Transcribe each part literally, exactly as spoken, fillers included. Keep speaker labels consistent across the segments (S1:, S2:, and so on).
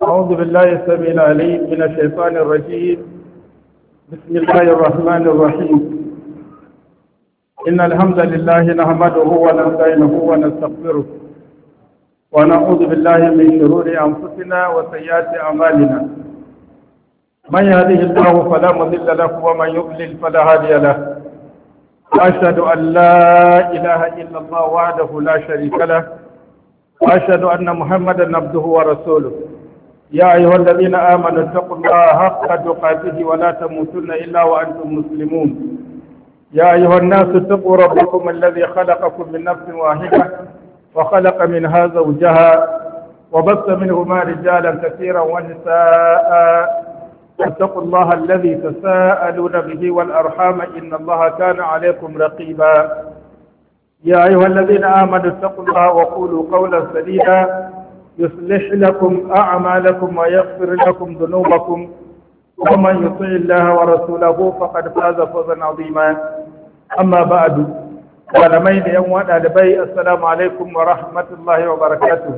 S1: أعوذ بالله السميع العليم من الشيطان الرجيم. بسم الله الرحمن الرحيم. إن الحمد لله نحمده ونستعينه ونستغفره ونعوذ بالله من شرور أنفسنا وسيئات أعمالنا. من يهده الله فلا مضل له ومن يضلل فلا هادي له. وأشهد أن لا إله إلا الله وحده لا شريك له وأشهد أن محمدا عبده ورسوله. يا أيها الذين آمنوا اتقوا الله حق تقاته ولا تموتن إلا وأنتم مسلمون. يا أيها الناس اتقوا ربكم الذي خلقكم من نفس واحدة وخلق منها زوجها وبث منهما رجالا كثيرا ونساء. اتقوا الله الذي تساءلون به والأرحام إن الله كان عليكم رقيبا. يا أيها الذين آمنوا اتقوا الله وقولوا قولا سديدا يصلح لكم أعمالكم ويغفر لكم ذنوبكم ومن يطع الله ورسوله فقد فاز فوزا عظيما. أما بعد ولمين يوم أدبي السلام عليكم ورحمة الله وبركاته.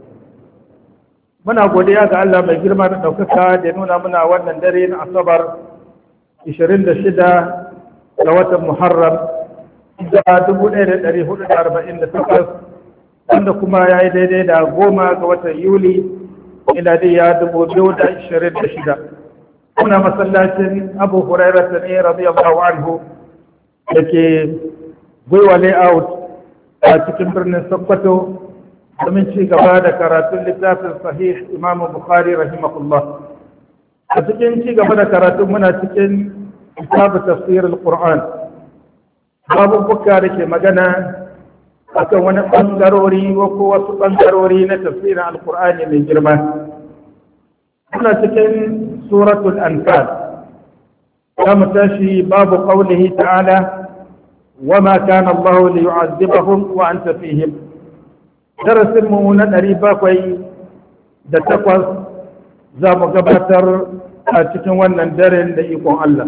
S1: muna godiya ga Allah mai girma da ɗaukaka da nuna muna wannan dare na Asabar ishirin da shida ga watan Muharram da dubu ɗaya da ɗari hudu da arba'in da takwas wanda kuma ya yi daidai da goma ga watan Yuli miladiya dubu biyu da ishirin da shida. Muna masallacin Abu Hurairah ne radiyallahu anhu da ke Gwiwa layout a cikin birnin Sokoto domin ci gaba da karatun littafin sahih Imam Bukhari rahimahullah. A cikin ci gaba da karatun muna cikin kitabu tafsir al-Qur'an. Babu buka da ke magana akan wani bangarori ko wasu bangarori na tafsirin al-Qur'ani mai girma. Muna cikin suratul Anfal. Za mu tashi babu qawlihi ta'ala وما كان الله ليعذبهم وأنت فيهم. darasin mu na ɗari bakwai da takwas za mu gabatar a cikin wannan daren da ikon Allah.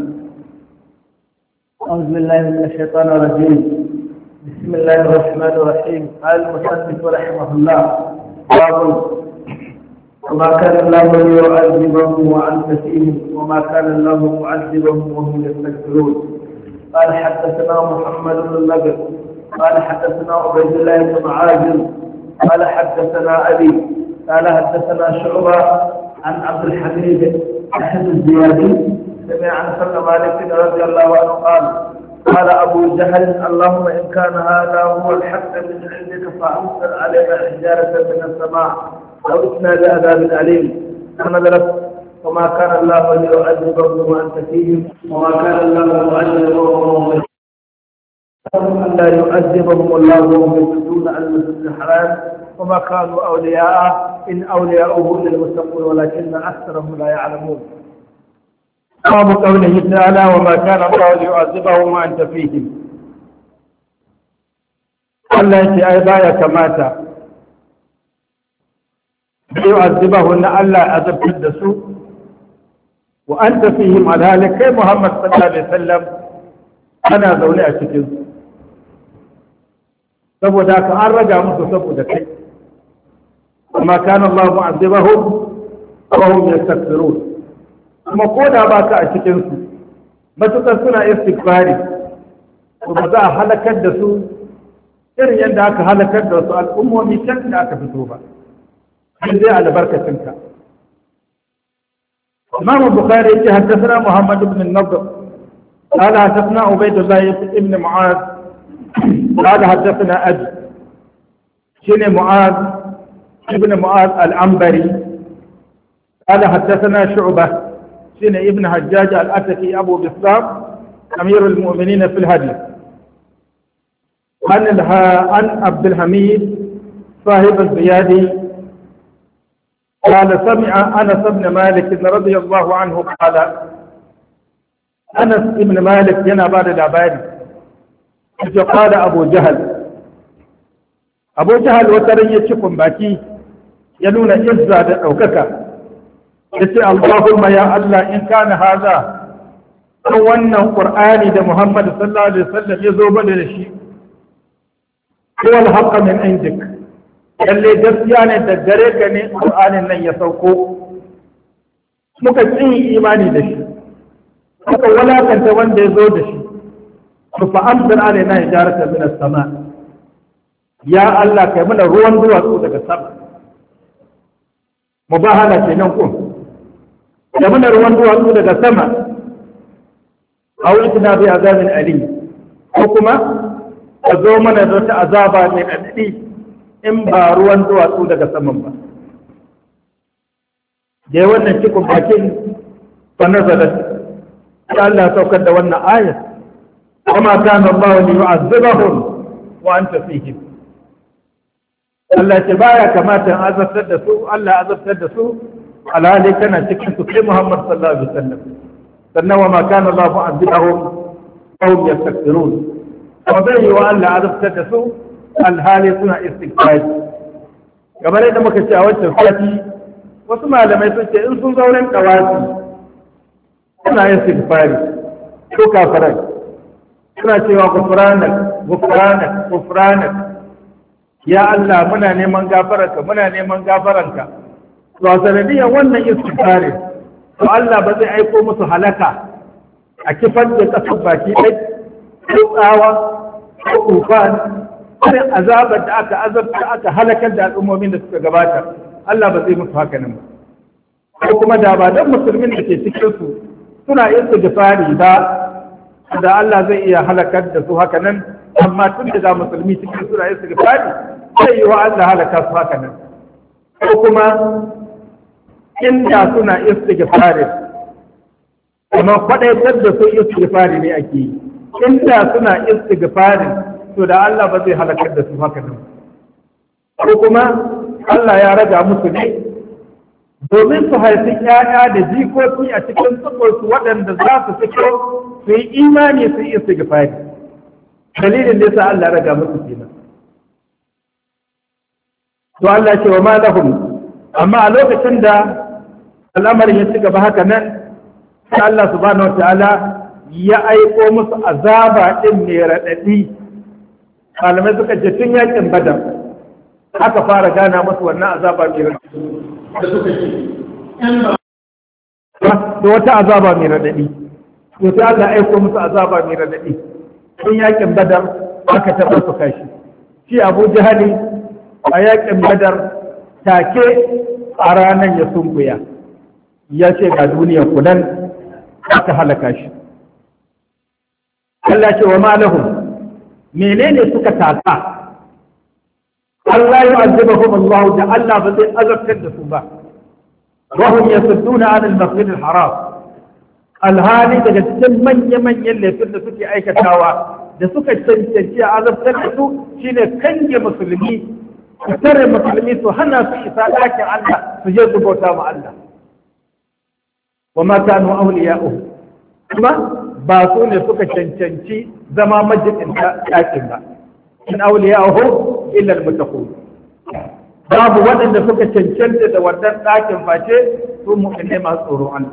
S2: أعوذ بالله من الشيطان الرجيم. بسم الله الرحمن الرحيم. قال المصنف رحمه الله باب وما كان الله ليعذبهم وأنت فيهم وما كان الله معذبهم وهم يستكبرون. قال حدثنا محمد بن نبي قال حدثنا عبيد الله بن عاجل قال حدثنا أبي قال حدثنا شعبة عن عبد الحميد أحد الزيادي سمع عن سلم مالك رضي الله عنه قال قال أبو جهل اللهم إن كان هذا هو الحق من عندك فأمطر علينا حجارة من السماء أو ائتنا بعذاب أليم. فنزلت وما كان الله ليعذبهم وأنت فيهم وما كان الله معذبهم أن لا يعذبهم الله وهم يصدون عن المسجد الحرام وما كانوا أولياء إن أولياؤه للمتقون ولكن أكثرهم لا يعلمون.
S1: باب قوله تعالى وما كان الله ليعذبهم وأنت فيهم. Allah ya ce ai baya kamata yu'azzibahu na Allah azabtar da su wa anta fihim alhalik kai Muhammad sallallahu alaihi wasallam ana zaune a cikin su saboda ka an raga musu saboda kai amma kana Allah mu'azzibahum wa hum yastakbirun. kuma ko da ba ka a cikin su matukar suna istighfari to ba za a halakar da su irin yadda aka halakar da su al'ummomi can da aka fito ba sai dai albarkacinka. Imam Bukhari ya حدثنا محمد بن النضر قال حدثنا عبيد الله بن معاذ قال حدثنا أبي شين معاذ ابن معاذ العنبري قال حدثنا شعبة شين ابن حجاج الأتكي أبو بسام أمير المؤمنين في الحديث عن عن عبد الحميد صاحب الزيادي قال سمع أنس بن مالك رضي الله عنه قال أنس بن مالك ينا بعد العبادي قال أبو جهل أبو جهل وترن يشكم باكي ينون إزاد أوكك يسي اللهم يا الله إن كان هذا هو أن القرآن ده محمد صلى الله عليه وسلم يزوب للشيء هو الحق من عندك lalle gaskiya ne da gare ka ne Qur'anin nan ya sauko muka kin imani da shi muka walakanta wanda ya zo da shi to fa amsal alaina hijaratan min as-sama ya Allah kai mana ruwan duwatsu daga sama mubahala kenan ko da mana ruwan duwatsu daga sama aw itna bi azabin alim ko kuma ka zo mana da wata azaba mai ɗaɗɗi in ba ruwan duwatsu daga saman ba. Da ya wannan cikin bakin fa nazalat ya Allah saukar da wannan ayat wa ma kana Allah li yu'azzibahum wa anta fihim. Allah ce baya kamata in azabtar da su Allah azabtar da su alhali kana cikin su kai Muhammad sallallahu alaihi wasallam. Sannan wa ma kana Allah mu'azzibahum wa hum yastaghfirun. Wa bai yi wa Allah azabtar da su alhali suna istighfari. Kamar yadda muka ce a wancan sati wasu malamai sun ce in sun zauren kawasi suna istighfari ko kafirai suna cewa gufranak gufranak gufranak ya Allah muna neman gafararka muna neman gafararka to a sanadiyar wannan istighfari to Allah ba zai aiko musu halaka a kifar da kasar baki ɗai ko tsawa ko tufan irin azabar da aka azabta aka halakar da al'ummomin da suka gabata Allah ba zai musu haka nan ba ko kuma da ba dan musulmin da ke cikin su suna istighfari ba da Allah zai iya halakar da su haka nan amma tun da musulmi cikin suna istighfari sai yi wa Allah halaka su haka nan ko kuma inda suna istighfari amma kwadaitar da su istighfari ne ake yi inda suna istighfari to da Allah ba zai halakar da su haka nan ko kuma Allah ya raga musu ne domin su haifi ƴaƴa da jikoki a cikin tsukursu waɗanda za su fito su yi imani su yi istighfari dalilin da yasa Allah raga musu kenan to Allah ce wa ma lahum amma a lokacin da al'amarin ya ci gaba haka nan sai Allah subhanahu wataala ya aiko musu azaba din mai raɗaɗi malamai suka ce tun yakin badar aka fara gana musu wannan azaba mai raɗaɗi da suka ce da wata azaba mai raɗaɗi to sai Allah aiko musu azaba mai raɗaɗi tun yakin badar aka taɓa su kashi shi Abu Jahali a yakin badar take a ranar ya sunkuya ya ce ga duniya kudan aka halaka shi Allah ce wa malahum menene suka taka Allah ya azabahum Allah da Allah ba zai azabtar da su ba wa hum yasudduna an al-masjid al-haram alhali daga cikin manya-manyan laifin da suke aikatawa da suka cancanci a azabtar da su shine kange musulmi su tare musulmi su hana su isa ɗakin Allah su je su bauta ma Allah wa ma kanu awliya'uhu kuma ba su ne suka cancanci zama majidin ɗakin ba in awliya'uhu illa al-muttaqun babu waɗanda suka cancanta da wannan ɗakin face su mu'minai masu tsoron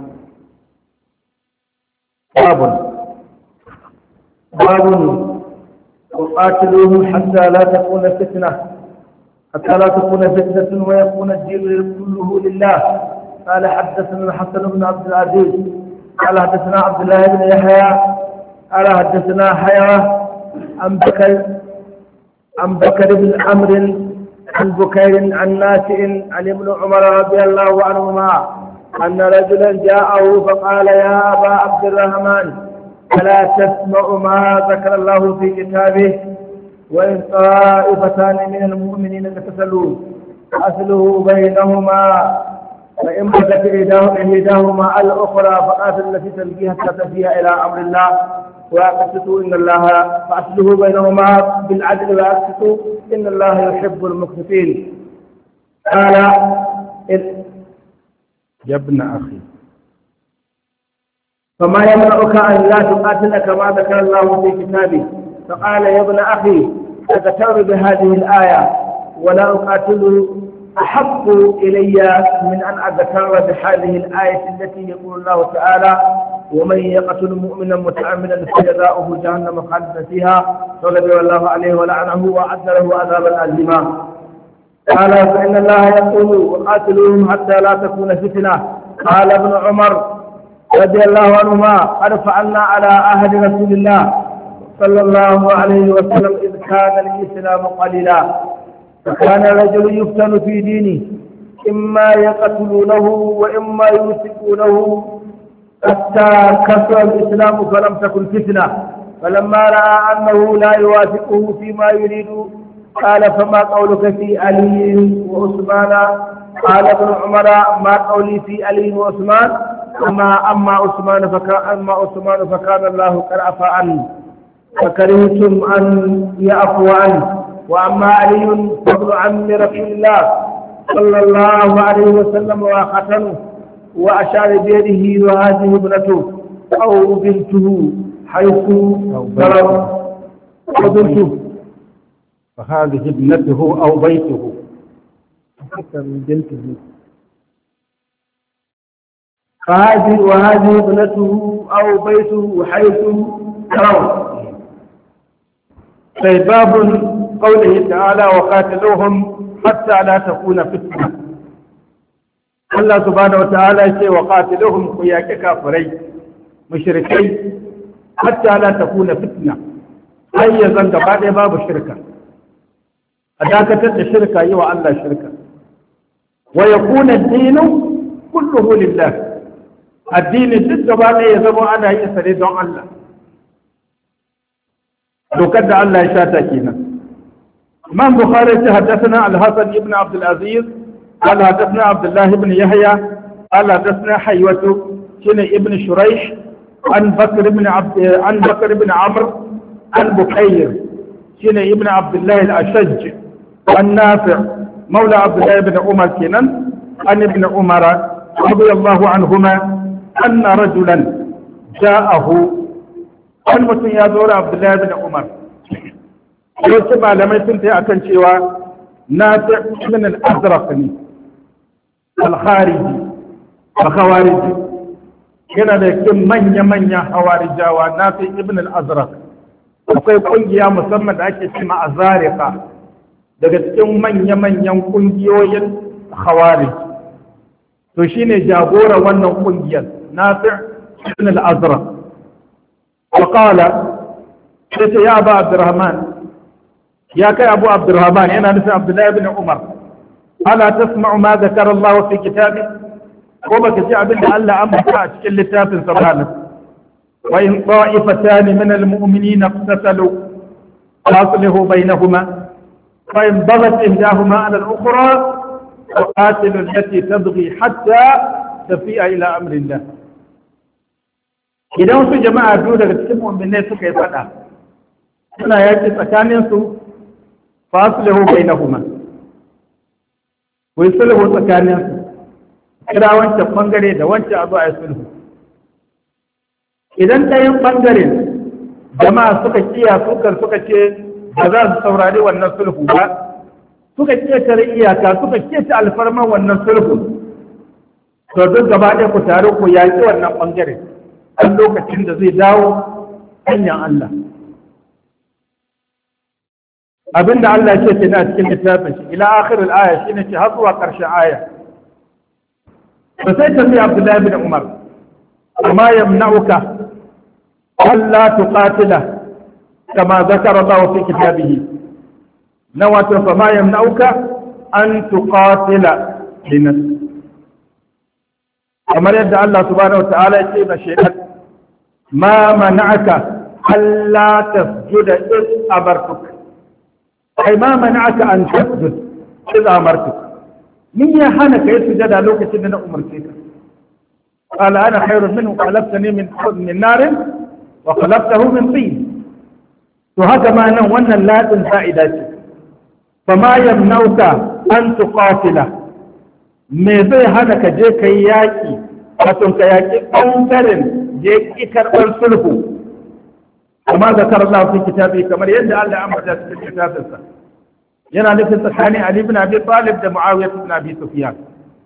S1: Allah babun babun وقاتلوهم حتى لا تكون فتنة حتى لا تكون فتنة ويكون الدين كله لله قال حدثنا الحسن بن عبد العزيز قال حدثنا عبد الله بن يحيى قال حدثنا حيوة عن بكر عن بكر بن عمرو عن بكير عن نافع عن ابن عمر رضي الله عنهما أن رجلا جاءه فقال يا أبا عبد الرحمن ألا تسمع ما ذكر الله في كتابه وإن طائفتان من المؤمنين اقتتلوا فأصله بينهما فإن بغت إحداهما على الأخرى فقاتل التي تلقي حتى تفيء إلى أمر الله وأقسطوا إن الله فأصله بينهما بالعدل وأقسطوا إن الله يحب المقسطين قال يا ابن أخي
S2: فما يمنعك أن لا تقاتل كما ذكر الله في كتابه فقال يا ابن أخي أتكر بهذه الآية ولا أقاتل أحب إلي من أن أذكر بهذه الآية التي يقول الله تعالى ومن يقتل مؤمنا متعمدا فجزاؤه جهنم خالدا فيها فغضب الله عليه ولعنه وأعد له عذابا أليما قال فإن الله يقول وقاتلوهم حتى لا تكون فتنة. قال ابن عمر رضي الله عنهما قد فعلنا على عهد رسول الله صلى الله عليه وسلم إذ كان الإسلام قليلا، فكان الرجل يفتن في دينه إما يقتلونه وإما يوثقونه حتى كثر الإسلام فلم تكن فتنة. فلما رأى أنه لا يوافقه فيما يريد قال فما قولك في علي وعثمان؟ قال ابن عمر ما قولي في علي وعثمان، أما أما عثمان فكان أما عثمان فكان الله قد عفا عنه فكرهتم أن يعفو عنه، وأما علي فضل عم رسول الله صلى الله عليه وسلم وختنه وأشار بيده وهذه ابنته أو بنته حيث ضرب وبنته
S1: فهذه ابنته أو بيته
S2: بنته فهذه وهذه ابنته أو بيته حيث ضرب.
S1: في باب قوله تعالى وقاتلوهم حتى لا تكون فتنة. الله سبحانه وتعالى يقول وقاتلوهم قياك كافرين مشركين حتى لا تكون فتنة، أي زند بعد باب الشركة أداك الشركة أيوة الله شركة، ويكون الدين كله لله. الدين الجد بعد يزم أنا يسري دون الله لو كد الله يشاتكينا. إمام بخاري حدثنا الحسن بن عبد العزيز قال حدثنا عبد الله بن يحيى قال حدثنا حيوة شن ابن شريح عن بكر بن عبد عن بكر بن عمرو عن بكير شن ابن عبد الله الأشج عن نافع مولى عبد الله بن عمر كنان عن ابن عمر رضي الله عنهما أن رجلا جاءه wani mutum ya zo da Abdullahi bin Umar. Wasu malamai sun ta akan cewa na ta ibn al-Azraq ne, al-Khariji, al-Khawariji. Yana da cikin manya-manyan Hawarijawa na ta ibn al-Azraq. Akwai kungiya musamman da ake cima Azarika daga cikin manya-manyan kungiyoyin Khawarij. To shine jagora wannan kungiyar na ta ibn al-Azraq. وقال قلت يا أبا عبد الرحمن يا كي أبو عبد الرحمن أنا نفي عبد الله بن عمر ألا تسمع ما ذكر الله في كتابه وما كتاب إلا ألا أمسك كل تاف سبحانه وإن طائفتان من المؤمنين اقتتلوا فأصلحوا بينهما فإن بغت إحداهما على الأخرى فقاتلوا التي تبغي حتى تفيء إلى أمر الله. Idan wasu jama'a biyu daga cikin mu'minai suka yi fada suna yaki tsakaninsu fa aslihu bainahuma, ku yi sulhu tsakaninsu, kira wancan bangare da wancan a zo a yi sulhu. Idan ɗayan bangaren jama'a suka kiya sukar suka ce ba za su saurari wannan sulhu ba, suka ketare iyaka suka keta alfarman wannan sulhu, to duk gaba ɗaya ku tare ku yaƙi wannan bangare a lokacin da zai dawo hanyar Allah. Abinda Allah ce ke na cikin littafin shi ila akhirul aya shine ce har zuwa ƙarshen aya. Ba sai tambayi Abdullahi bin Umar amma yamna'uka alla tuqatila kama zakara Allah fi kitabihi, na wato fa ma yamna'uka an tuqatila linafsi, kamar yadda Allah subhanahu wa ta'ala ya ce ba shaitan ma mana'aka alla tasjuda iz amartuk, ai ma mana'aka an tasjud iz amartuk, min ya hana kai sujada lokacin da na umarce ka. Qala ana khairun minhu khalaqtani min min narin wa khalaqtahu min tin. To haka ma nan wannan ladin fa'ida ce, fa ma yamna'uka an tuqatila, me zai hana ka je ka yi yaƙi wato ka yaƙi ɓangaren je ki karɓar sulhu, amma zakar Allah fi kitabi kamar yadda Allah ya ambata cikin kitabinsa, yana nufin tsakanin Ali ibn Abi Talib da Muawiya ibn Abi Sufyan.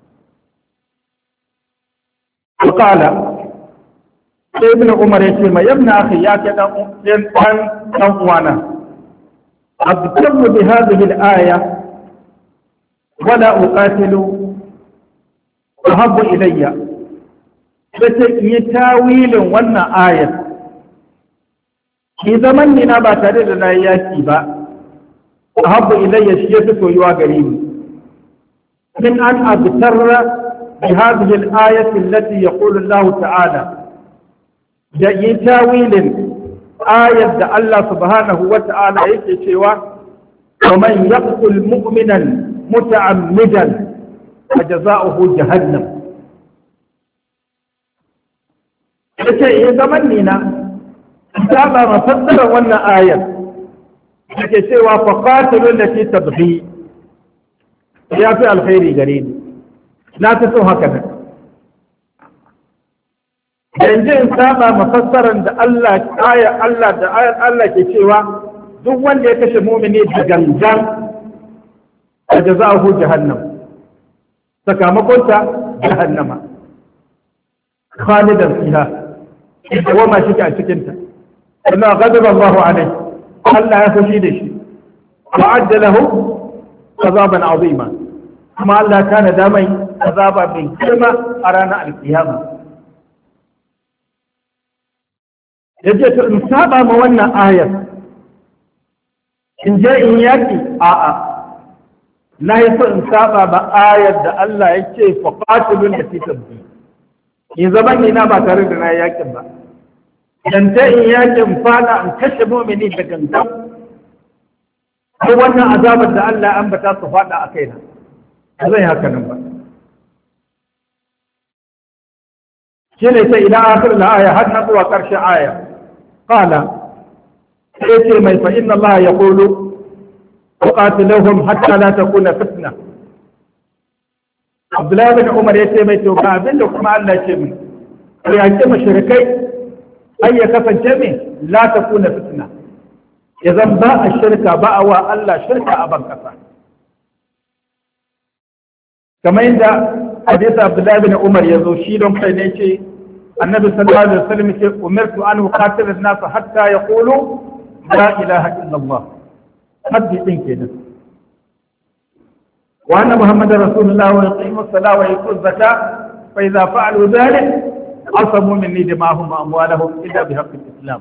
S1: Qala sai ibn Umar ya ce ma yabna akhi ya ke dan dan dan uwana abtamu bi hadhihi al-aya wala uqatilu ahabbu ilayya sai in yi tawilin wannan ayat ki zaman ni na ba tare da na yaki ba ahabbu ilayya shi yafi soyuwa gare ni min an abtarra bi hadhihi al-ayati allati yaqulu Allah ta'ala da yi tawilin ayat da Allah subhanahu wa ta'ala yake cewa ومن يقتل مؤمنا متعمدا فجزاؤه جهنم yace ya zaman ni na ta ba mafassara wannan ayar yake cewa fa qatilu allati tabghi ya fi alkhairi gare ni na ta so haka nan yanzu in saba mafassaran da Allah ayar Allah da ayar Allah ke cewa duk wanda ya kashe mumini da gangan a jaza'ahu jahannam sakamakonta jahannama khalidan fiha da wama shi a cikin ta sannan ghadaba Allahu alaihi Allah ya fushi da shi wa'adda lahu azaban azima kuma Allah kana da mai azaba mai girma a ranar alkiyama yace to in saba ma wannan ayar in je in yaki a'a na yi so in saba ba ayar da Allah ya ce fa qatilun da fi tabbi in zaman ni na ba tare da na yakin ba dan ta in yakin fada in kashe mu'mini da gangan ko wannan azabar da Allah an bata su fada a kaina zai haka nan ba shi ne sai ila akhir al-aya har na zuwa karshen aya qala sai ce mai fa inna Allah ya qulu qatiluhum hatta la takuna fitna Abdullahi bin Umar ya ce mai to ga abin da kuma Allah ya ce min ya ce mushrikai ai ya kasance min la takuna fitna ya zan ba a shirka ba a wa Allah shirka a ban kasa kamar yadda hadisi Abdullahi bin Umar ya zo shi don kai ne ce annabi sallallahu alaihi wasallam ce umirtu an uqatila an-nas hatta yaqulu la ilaha illallah haddi din kenan wa anna muhammadar rasulullah wa yuqimu as-salata wa yutu az-zakata fa idza fa'alu dhalik asamu minni dima'ahum wa amwalahum illa bihaqqi al-islam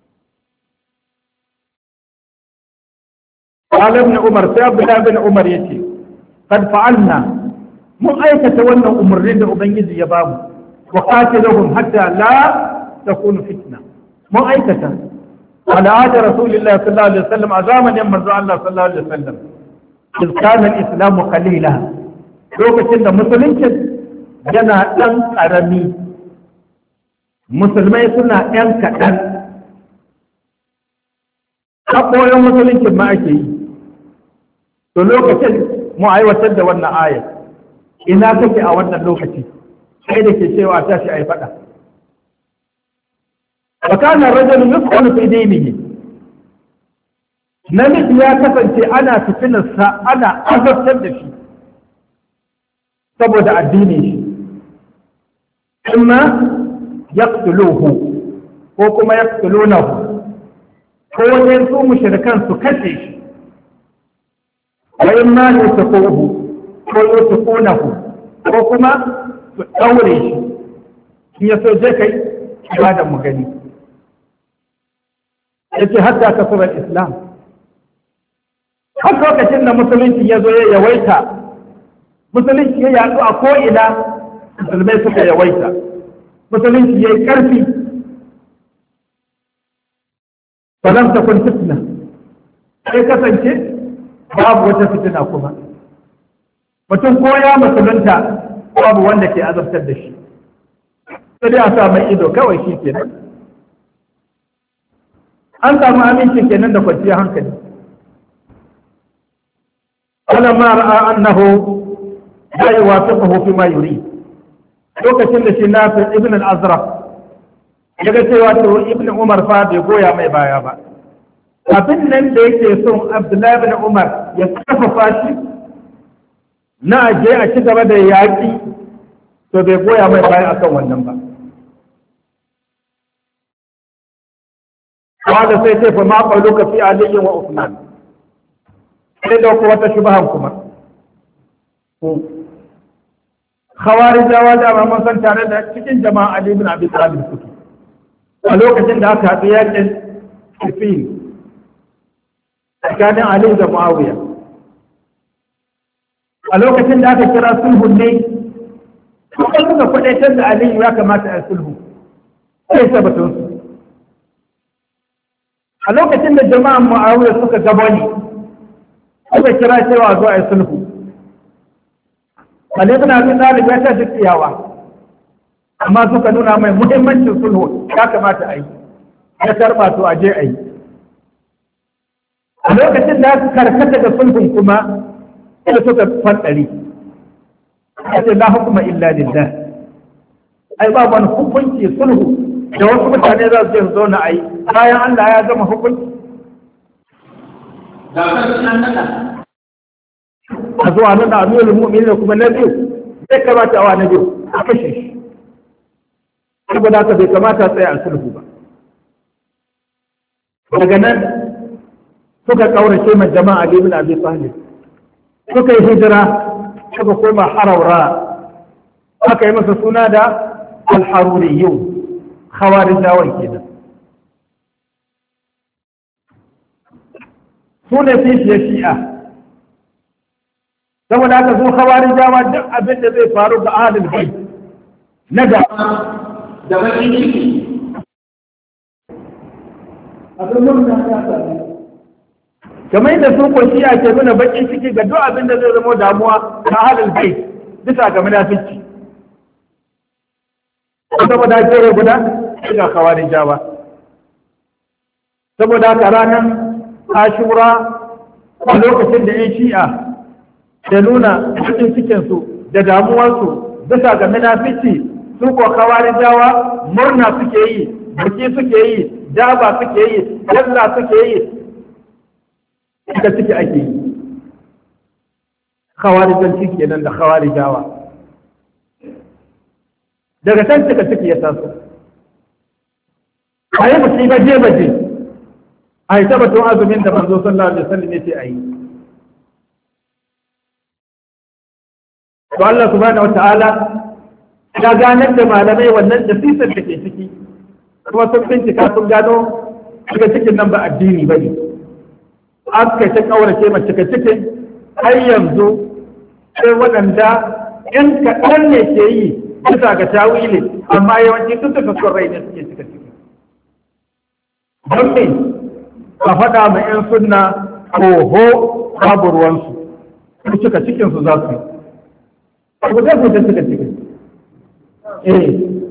S1: قال ابن عمر سيد ابن عمر يتي قد فعلنا mun aikata wannan umarnin da ubangiji ya bamu wa qatilahum hatta la takunu fitna mun aikata al'ada rasulullahi sallallahu alaihi wasallam a zamanin manzo Allah sallallahu alaihi wasallam iz kana al-islam qalila lokacin da musulunci yana dan karami musulmai suna ɗan kaɗan haƙoƙin musulunci ma ake yi to lokacin mu aiwatar da wannan ayat ina kake a wannan lokaci sai da ke cewa tashi ai fada wa kana rajulun yusqalu fi dinihi namiji ya kasance ana fitinar sa ana azabtar da shi saboda addini shi kuma yaqtuluhu ko kuma yaqtulunahu ko wani su mushrikan su kashe shi wa imma yusaquhu ko yusufunahu ko kuma su daure shi in ya so je kai ibadan mu gani yace hatta kasura islam har lokacin da musulunci ya zo ya yawaita musulunci ya yaɗu a ko'ina musulmai suka yawaita musulunci ya yi ƙarfi falam takun fitna sai kasance babu wata fitina kuma mutum ko ya musulunta babu wanda ke azabtar da shi sai dai a sa mai ido kawai shi kenan an samu amincin kenan da kwanciyar hankali falamma ra'a annahu la yuwafiquhu fi ma yuri lokacin da shi Nafi ibn al-Azraq yaga cewa to ibn Umar fa bai goya mai baya ba abin nan da yake son Abdullahi ibn Umar ya kafafa shi na aje a ci gaba da yaƙi to bai goya mai baya akan wannan ba wanda sai ce fa ma qauluka fi Ali wa Uthman sai da ko wata shubahan kuma khawarijawa da ma mun san tare da cikin jama'a Ali ibn Abi Talib suke a lokacin da aka haɗu yakin Siffin tsakanin Ali da Muawiya a lokacin da aka kira sulhun ne kuma suka kwadaitar da Ali ya kamata a sulhu sai tabbatun su a lokacin da jama'an Muawiya suka gabani suka kira cewa zo a yi sulhu Ali ibn Abi Talib ya ta tsiyawa amma suka nuna mai muhimmancin sulhu ya kamata a yi ya karba to a je a yi a lokacin da aka karkata da sulhun kuma sai suka fadari ce la hukuma illa lillah ai ba wani hukunci sulhu da wasu mutane za su je su zauna a yi bayan Allah ya gama hukunci
S2: da kan nan nada
S1: a zuwa nuna amirul mu'minin kuma na biyu sai kamata a wa na biyu a kashe shi saboda haka bai kamata tsaye a sulhu ba daga nan suka kaurace ma jama'a Ali ibn Abi Talib suka yi hijira suka koma Haraura aka yi masa suna da al-Haruriyyun khawarijawan kenan su ne fishiyar shi'a saboda haka zo khawarijawa duk abin da zai faru ga ahlul bayt na da
S2: da bakin ciki
S1: abin murna ya sami kamar yadda su ko shi'a ke nuna bakin ciki ga duk abin da zai zama damuwa ga ahlul bayt bisa ga munafici saboda kere guda ga khawarijawa saboda haka ranar Ashura a lokacin da yan shi'a da nuna cikin cikinsu da damuwarsu bisa ga munafici su ko khawarijawa murna suke yi buki suke yi daba suke yi yalla suke yi da ciki ake yi khawarijanci kenan da khawarijawa daga can cika ciki ya taso a yi musiba je baje a yi tabbatun azumin da manzo sallallahu alaihi wasallam ya ce a yi to Allah subhanahu wataala ya ganar da malamai wannan dasisar da ke ciki kuma sun bincika sun gano daga cikin nan ba addini ba ne aka ta kaurace ma cika cikin har yanzu sai waɗanda ‘yan kaɗan ne ke yi bisa ga tawili amma yawanci sun tafi son rai ne suke cika ciki don me a faɗa ma ‘yan sunna oho babu ruwansu su cika cikinsu za su yi ku zai ku ta cika cikin eh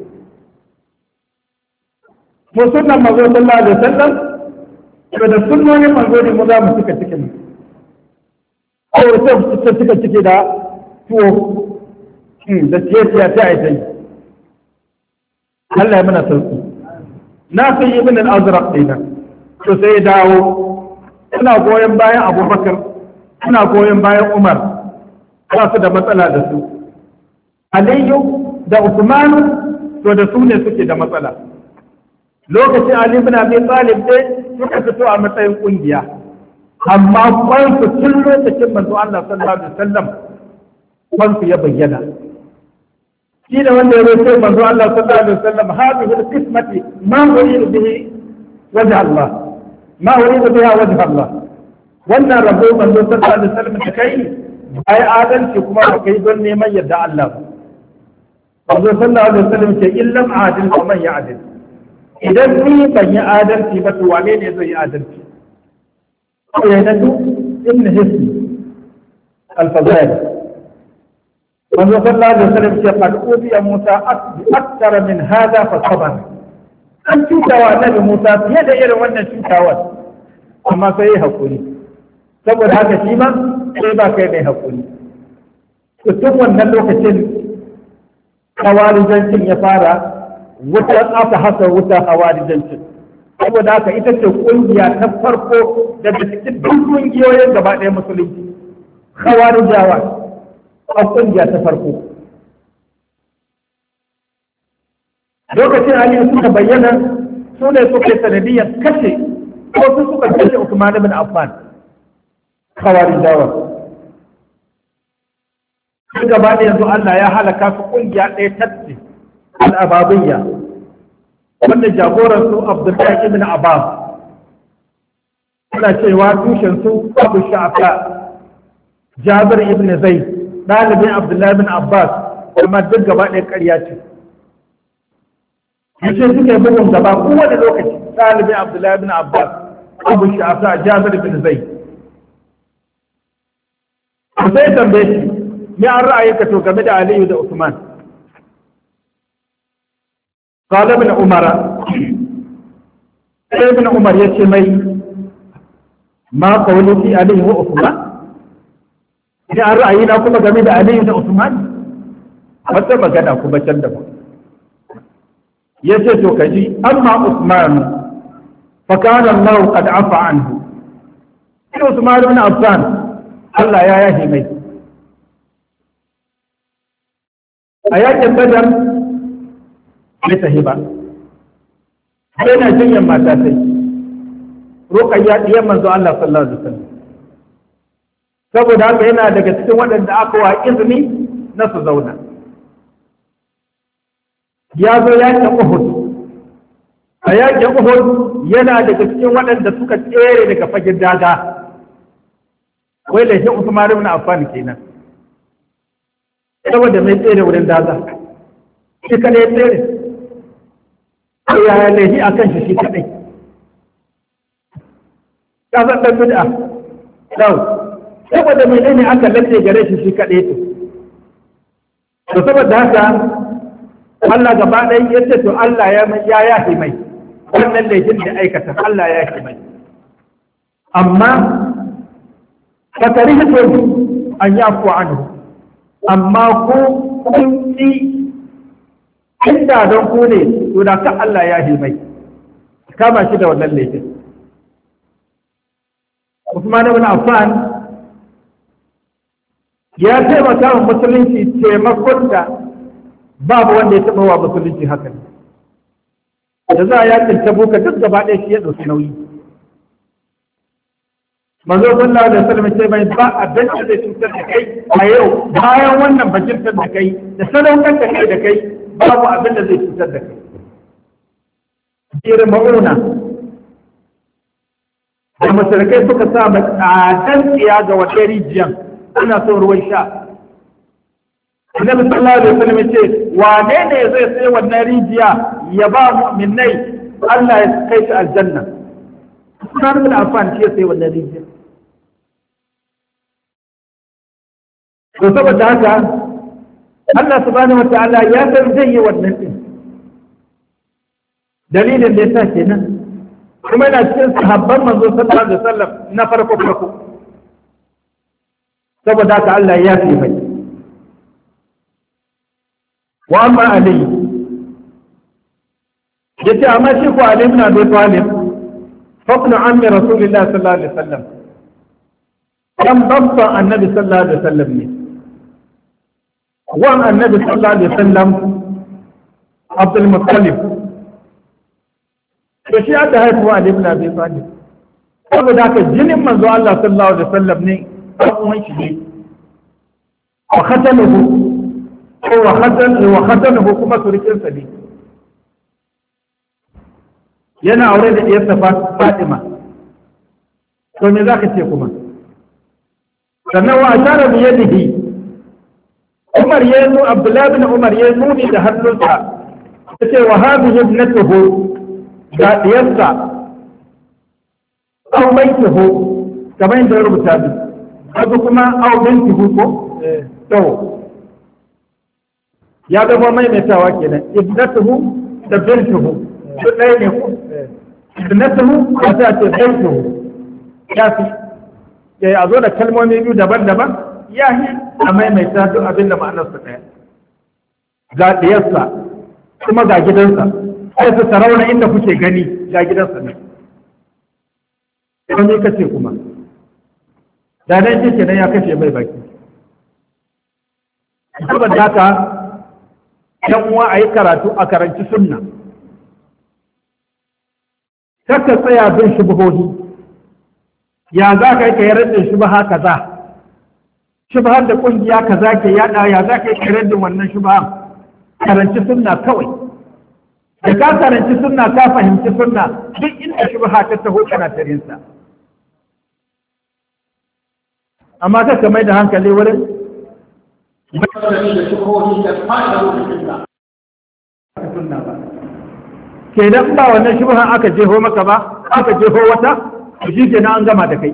S1: to sunnan manzo sallallahu alaihi wasallam to da sunnonin manzo ne mu za mu cika cikin ko sai ta cika ciki da tuwo da ciye-ciye ta yi sai Allah ya mana sauki na sai ibn al-azraq dina to sai dawo ina goyon bayan abubakar ina goyon bayan umar ba su da matsala da su aliyu da usmanu to da su ne suke da matsala lokacin Ali ibn Abi Talib dai suka fito a matsayin kungiya amma kwansu tun lokacin manzo Allah sallallahu alaihi wasallam kwansu ya bayyana shi da wanda ya roce manzo Allah sallallahu alaihi wasallam hadhihi al-qismati ma uridu bihi wajh Allah ma uridu biha wajh Allah wannan rabo manzo sallallahu alaihi wasallam da kai ai adalci kuma ba kai don neman yadda Allah ba manzo sallallahu alaihi wasallam ce illam adil fa man ya'dil idan ni ban yi adalci ba to wane ne zai yi adalci ya na duk ibn hisni al-fazari manzo sallallahu alaihi wasallam ce qad ubiya musa akthar min hada fa sabar an cutawa annabi musa fiye da irin wannan cutawar amma sai ya hakuri saboda haka shi ma sai ba kai mai hakuri to tun wannan lokacin kawarijancin ya fara wutar aka hasa wuta hawarijancin saboda haka ita ce kungiya ta farko daga cikin duk kungiyoyin gaba ɗaya musulunci hawarijawa a kungiya ta farko lokacin ali suka bayyana su ne suka yi sanadiyyar kashe ko su suka kashe Uthman ibn Affan hawarijawa duk gaba da yanzu Allah ya halaka su kungiya ɗaya tatti al-ababiyya wanda jagoran su Abdullahi ibn Abbas suna cewa tushen su Abu Sha'fa Jabir ibn Zaid ɗalibin Abdullahi ibn Abbas kuma duk gaba ɗaya ƙarya ce yace suke bugun gaba kowane lokaci ɗalibin Abdullahi ibn Abbas Abu Sha'fa Jabir ibn Zaid sai tambaye shi me an ra'ayinka to game da Aliyu da Usman qala ibn Umar ibn Umar yace mai ma qawli fi Aliyu wa Usman idan an ra'ayina kuma game da Aliyu da Usman wata magana kuma can da ba yace to kaji amma Usman fa kana Allah qad afa anhu Usman ibn Affan Allah ya yahi mai a yakin badar bai tahi ba sai na jinyar mata sai roƙayya ɗiyan manzo Allah sallallahu alaihi wasallam saboda haka yana daga cikin waɗanda aka wa izini na su zauna ya zo yakin Uhud a yakin Uhud yana daga cikin waɗanda suka tsere daga fagen daga wai laifin Usman ibn Affan kenan saboda mai tsere wurin daza shi kadai tsere ko ya laifi akan shi shi kadai ka san dan bid'a dau saboda mai ne aka lalle gare shi shi kadai to to saboda haka Allah gaba ɗaya ya ce to Allah ya ya yafi mai wannan laifin da aikata Allah ya yafi mai amma fakarihtum an yafu anhu amma ku kun ci inda don ku ne to da ka Allah ya yi mai kama shi da wannan laifin Usman ibn Affan ya taimaka wa musulunci taimakon da babu wanda ya taɓa wa musulunci haka ne da za a yakin Tabuka duk gaba ɗaya shi ya ɗauki nauyi manzo sallallahu alaihi wasallam ce mai ba abin da zai cutar da kai a yau bayan wannan bajirtar da kai da sadaukar da kai da kai babu abin da zai cutar da kai irin ma'una da masarakai suka sa ma tsadan tsiya ga wata rijiyan ana son ruwan sha annabi sallallahu alaihi wasallam ce wane ne zai sai wannan rijiya ya ba mu'minai Allah ya kai shi aljanna Usman bin Affan shi sai wannan rijiya. To saboda haka Allah subhanahu wa ta'ala ya san zai yi wannan din. Dalilin da yasa kenan kuma yana cikin sahabban manzo sallallahu alaihi wasallam na farko farko. Saboda haka Allah ya fi mai. Wa amma Ali yace amma shi ko Ali ibn Abi Talib فقل عم رسول الله صلى الله عليه وسلم كم ضبط النبي صلى الله عليه وسلم وعن النبي صلى الله عليه وسلم عبد المطلب فشيء هذا هو علي بن ابي طالب saboda ذاك jinin manzo Allah sallallahu alaihi wasallam ne ɗan shi ne wa khatanuhu ko wa khatan wa khatanuhu kuma surukin sa ne yana aure da ɗiyarsa Fatima to me zaka ce kuma sannan wa ashara bi yadihi Umar ya yi Abdullah bin Umar ya nuni da hannunsa yace wa hadhihi ibnatuhu ga ɗiyarsa aw baituhu kamar yadda ya rubuta bi kaga kuma aw bintuhu ko to ya zama maimaitawa kenan ibnatuhu da bintuhu duk ɗaya ne ko ibnatuhu a ta ce baituhu ya fi ya zo da kalmomi biyu daban-daban ya yi a maimaita duk abin da ma'anarsa ɗaya ga ɗiyarsa kuma ga gidansa sai su sarauna inda kuke gani ga gidansa ne kuma ne kace kuma da nan shi kenan ya kashe mai baki saboda haka yan uwa a yi karatu a karanci sunna kakka tsaya bin shubuhohi ya za ka yi ka yi rantsin shubaha kaza shubhar da kungiya ka za ke yada ya za ka yi kiran wannan shubhar karanci sunna kawai da ka karanci sunna ka fahimci sunna duk inda shubha ta taho kana tarinsa amma ka mai da hankali wurin ke dan ba wannan shubhan aka jeho maka ba aka jeho wata to shi kenan an gama da kai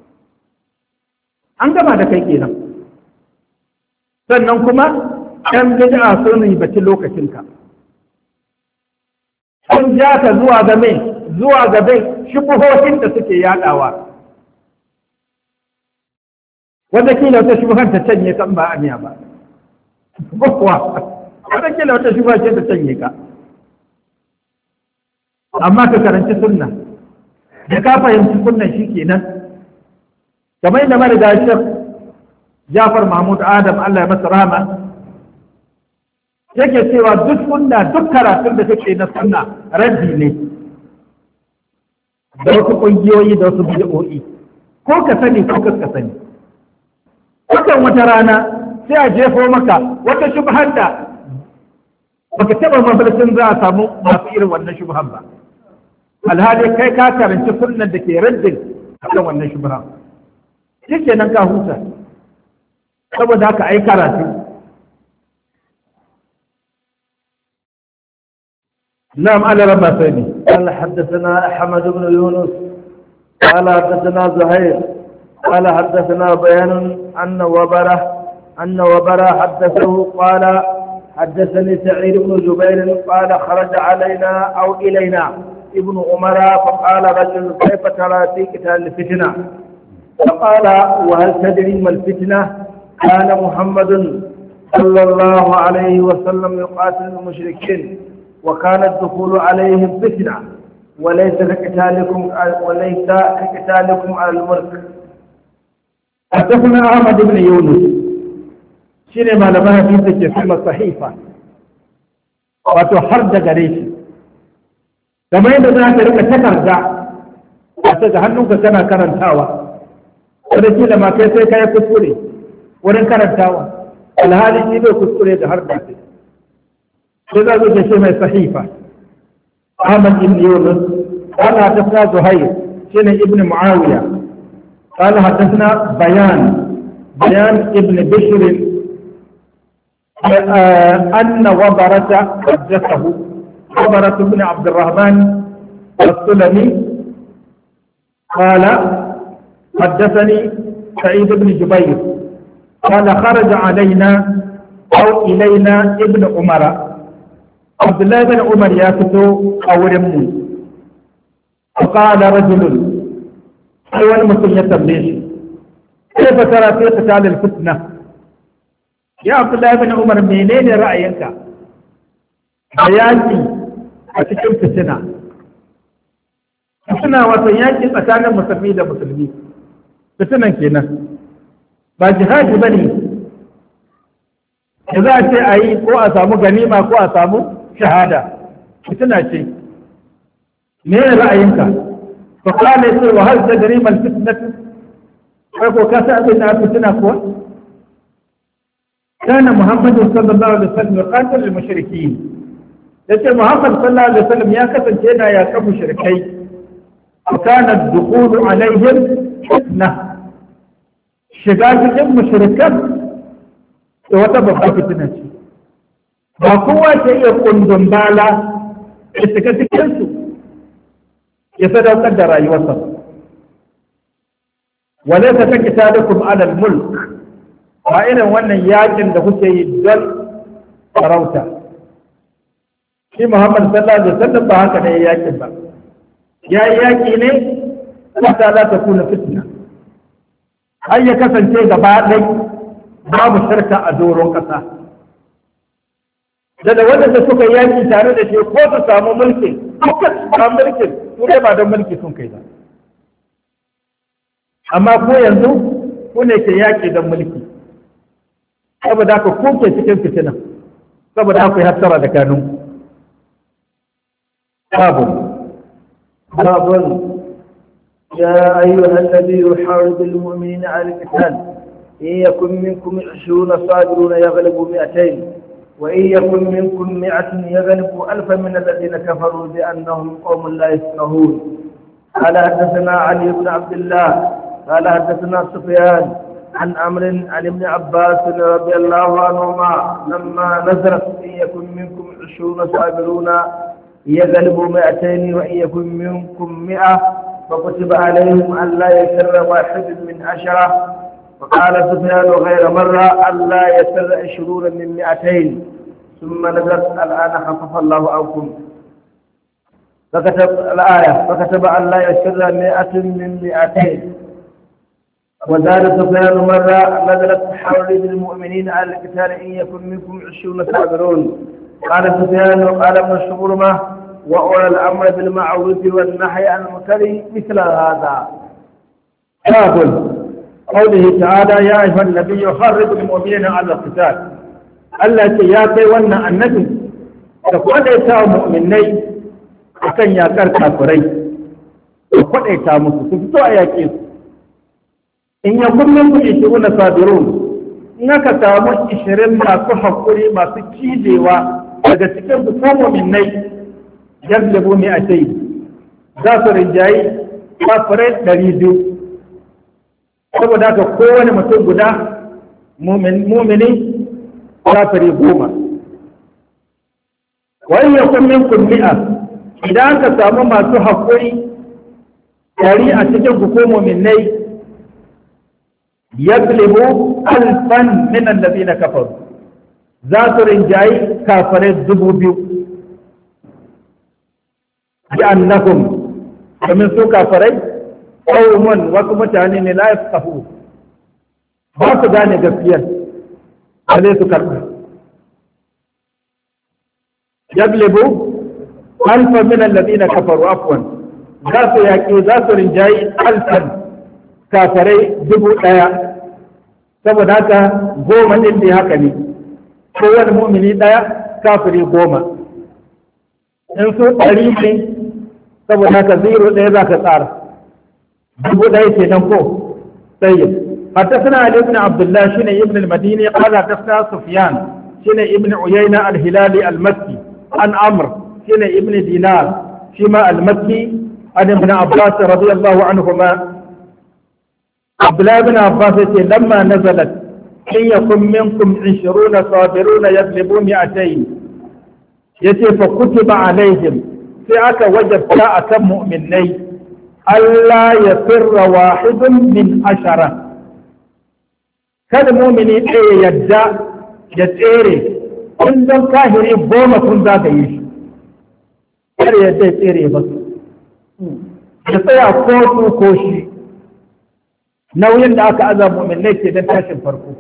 S1: an gama da kai kenan sannan kuma ɗan bid'a sun ribaci lokacinka sun ja ka zuwa ga mai zuwa ga bai shubuhohin da suke yadawa wanda kila wata shubuhan ta canye kan ba amiya ba kuwa wanda kila wata shubuhan ce ta canye ka amma ka karanci sunna da ka fahimci sunna shi kenan kamar da mariga shek Jafar Mahmud Adam Allah ya masa rahama yake cewa duk sunna duk karatun da take na sunna raddi ne da wasu kungiyoyi da wasu bid'o'i ko ka sani ko ka sani wannan wata rana sai a jefo maka wata shubhar da baka taba mafarkin za a samu masu irin wannan shubhan ba alhali kai ka karanci sunnan da ke raddin akan wannan shubha yake nan ka huta saboda haka ai karatu نعم على ربا ثاني
S2: قال حدثنا أحمد بن يونس قال حدثنا زهير قال حدثنا بيان أن وبره أن وبره حدثه قال حدثني سعيد بن جبير قال خرج علينا أو إلينا ابن عمر فقال رجل كيف ترى في قتال الفتنة فقال وهل تدري ما الفتنة كان محمد صلى الله عليه وسلم يقاتل المشركين وكان الدخول عليهم فتنة وليس كقتالكم وليس كقتالكم على الملك.
S1: حدثنا أحمد بن يونس شنو ما لما في تجسيم الصحيفة وتحرد قريش كما إن ذاك لك تكرجع وتجهنك كما كرنتاوى ولكن لما كيف يكسري ولن كرنتاوى الهالي يدو كسري جهر ذاك إذا ذو شيء من صحيفة أحمد بن يونس قال حدثنا زهير شنو ابن معاوية قال حدثنا بيان بيان ابن بشر أن وبرة حدثه وبرة بن عبد الرحمن السلمي قال حدثني سعيد بن جبير قال خرج علينا أو إلينا ابن عمر عبد الله بن عمر يافتو أورمو فقال رجل أول مسلم يتبليش كيف ترى في قتال الفتنة يا عبد الله بن عمر منين رأيك حياتي أتكلم فتنة فتنة وسياتي قتال المسلمين للمسلمين فتنة كنا باجهاج بني إذا أتي أي كو أسامو غنيمة كو أسامو شهادة فتنة شيء منين رأيك فقال يقول وهل تدري ما الفتنة فقال كاسأت إنها فتنة قوة كان محمد صلى الله عليه وسلم يقاتل المشركين يقول محمد صلى الله عليه وسلم يا كسن كينا يا كمشركين وكان الدخول عليهم فتنة شغال المشركين وتبقى فتنة باقوة شيء قندن بالا يتكتكنسو ya sadaukar da rayuwarsa wale ta kake talikum alal mulk ba irin wannan yakin da kuke yi don sarauta shi Muhammad sallallahu alaihi wasallam ba haka ne yakin ba ya yi yaki ne ta la ta kuna fitna har ya kasance gaba ɗai babu shirka a doron ƙasa da wanda suka yaki tare da shi ko su samu mulki ko su samu mulkin su dai ba don mulki sun kai ba amma ko yanzu ku ne ke yaƙi don mulki saboda haka ku ke cikin fitina saboda haka ya hattara da kanun babu
S2: babu يا أيها الذي يحارب المؤمنين على القتال إن يكن منكم عشرون صابرون يغلبوا مئتين وإن يكن منكم مئة يغلبوا ألفا من الذين كفروا بأنهم قوم لا يفقهون. قال حدثنا علي بن عبد الله قال حدثنا سفيان عن عمرو عن ابن عباس رضي الله عنهما لما نزلت إن يكن منكم عشرون صابرون يغلبوا مئتين وإن يكن منكم مئة فكتب عليهم أن لا يسر واحد من عشرة. فقال سفيان غير مرة أن لا يسر عشرون من مئتين ثم نزلت الآن خفف الله عنكم فكتب الآية فكتب أن لا يسر مئة من مئتين. وزاد سفيان مرة نزلت حرب المؤمنين على القتال إن يكن منكم عشرون صابرون. قال سفيان قال ابن شبرمة وأولى الأمر بالمعروف والنهي عن المنكر مثل هذا.
S1: باب قوله تعالى يا أيها النبي حرض المؤمنين على القتال. التي يا كيوانا النبي تقول إيتا مؤمني akan yakar kafirai da kwaɗaita musu su fito a yaƙe su. In ya kullum ku ishiru na sabirun in aka samu ishirin masu haƙuri masu cijewa daga cikin su ko mu'minnai yaglibu mi a sai za su rinjayi kafirai ɗari biyu. Saboda haka kowane mutum guda mumini kafiri goma. Wa in yakun minkum mi'a idan ka samu masu haƙuri ɗari a cikin hukumomin nai ya glibu alfan min allazi na kafaru za su rinjayi kafarai dubu biyu bi annahum domin su kafarai qaumun wasu mutane ne la yafqahu ba su gane gaskiyar sai su karɓa ya glibu alfa min alladhina kafaru afwan za su yaƙi za su rinjayi alfan kafarai dubu ɗaya. Saboda haka goma ɗin da haka ne kowane mumini ɗaya kafiri goma in su ɗari ne saboda haka zero ɗaya za ka tsara dubu ɗaya ke nan ko tsaye. حدثنا علي بن عبد الله شنو ابن المديني قال حدثنا سفيان شنو ابن عيينة الهلالي المكي عن عمرو شنو ابن دينار شما المكي عن ابن عباس رضي الله عنهما عبد الله بن عباس لما نزلت إن يكن منكم عشرون صابرون يغلبوا مئتين يتي فكتب عليهم سعك وجبت أكم مؤمني ألا يفر واحد من عشرة. كان مؤمني أي يدى يتيري عندما كاهري بوما كن ذاك يشي kar ya zai tsere ba ya tsaya ko su ko shi nauyin da aka aza mu'minai ke don tashin farko.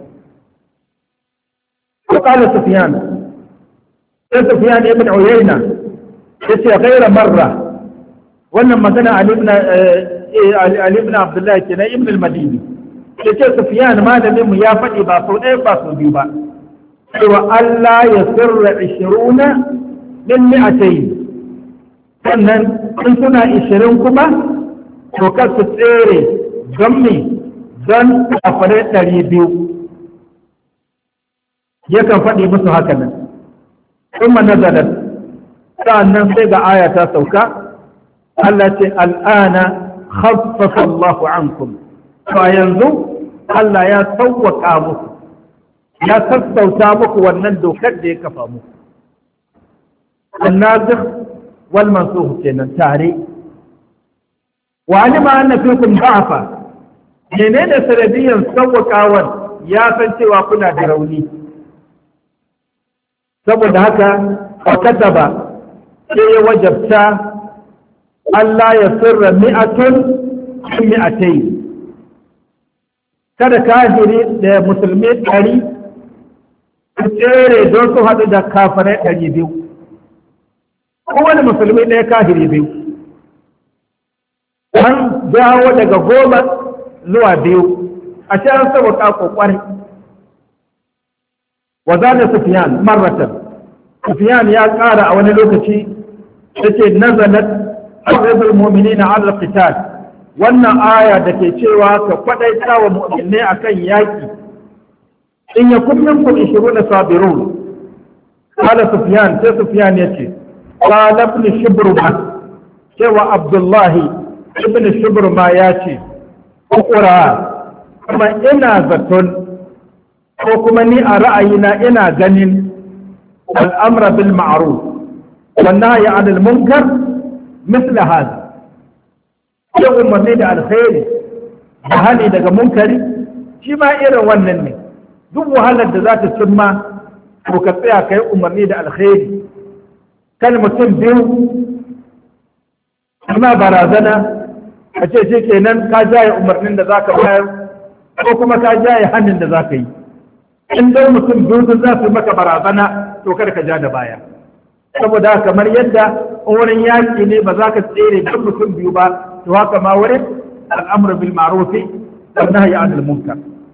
S1: Ko kala Sufyan sai Sufyan ibn Uyayna yace ghaira marra wannan magana Ali ibn Ali ibn Abdullah kenan ibn al-Madini yace Sufyan malamin mu ya faɗi ba sau ɗaya ba sau biyu ba cewa Allah ya sirra ishiruna min mi'atayn sannan in suna ishirin kuma to kar su tsere don me don kafare ɗari biyu yakan faɗi musu haka nan kuma nazarar sa'annan sai ga aya ta sauka Allah ce al'ana khaffafa Allahu ankum to yanzu Allah ya sauwaka muku ya sassauta muku wannan dokar da ya kafa muku annazikh wal mansukh kenan tare wa alima anna fikum da'afa menene sanadiyan sauwakawan ya san cewa kuna da rauni saboda haka fa kataba sai ya wajabta Allah ya sirra mi'atun mi'atayn kada kafiri da musulmi ɗari su tsere don su haɗu da kafirai ɗari biyu kowane musulmi ɗaya kafiri biyu an dawo daga goma zuwa biyu a shan saboda kokwari wa zada Sufyan marratan Sufyan ya ƙara a wani lokaci yace nazalat arabul mu'minina 'ala al-qital wannan aya da ke cewa ka kwadaita wa mu'minai akan yaki in yakun minkum ishruna sabirun qala sufyan sai sufyan yace qala ibn shubruma cewa abdullahi ibn shubruma yace ukura kuma ina zaton ko kuma ni a ra'ayina ina ganin al'amra bil ma'ruf wan nahyi 'anil munkar mithla hada yau umarni da alkhairi da hani daga munkari shi ma irin wannan ne duk wahalar da za ta cimma ko ka tsaya ka yi umarni da alkhairi kan mutum biyu amma barazana a ce shi kenan ka jaye umarnin da za ka bayar ko kuma ka jaye hannun da za ka yi in dai mutum biyu za su maka barazana to kada ka ja da baya saboda kamar yadda wurin yaƙi ne ba za ka tsere don mutum biyu ba to haka ma wurin al'amur bil ma'ruf wa nahyi 'anil munkar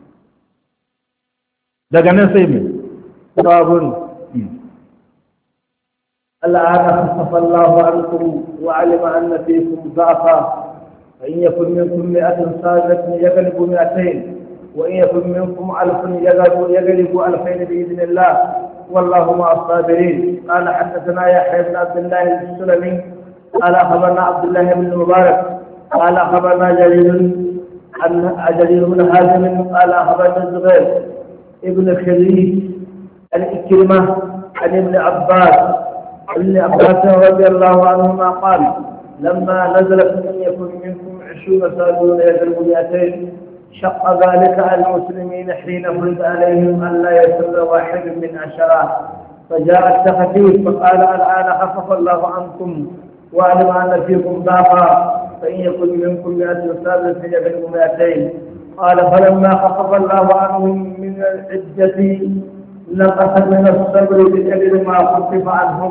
S1: daga nan sai mai babun
S2: الآن خفف الله عنكم وعلم أن فيكم ضعفا فإن يكن منكم مئة صابرة يغلب مئتين وإن يكن منكم ألف يغلب يغلب ألفين بإذن الله والله مع الصابرين. قال حدثنا يحيى بن عبد الله السلمي قال أخبرنا عبد الله بن المبارك قال أخبرنا جرير عن جرير بن حازم قال أخبرنا الزبير ابن خليل عن إكرمة عن ابن عباس ابن عباس رضي الله عنهما قال لما نزلت ان يكن منكم عشرون صابرون يغلب مئتين شق ذلك على المسلمين حين فرض عليهم ان لا يسر واحد من عشره فجاء التخفيف فقال الان خفف الله عنكم واعلم ان فيكم ضعفا فان يكن منكم مئة صابر يغلب مئتين قال فلما خفف الله عنهم من العدة نقص من الصبر بقدر ما خفف عنهم.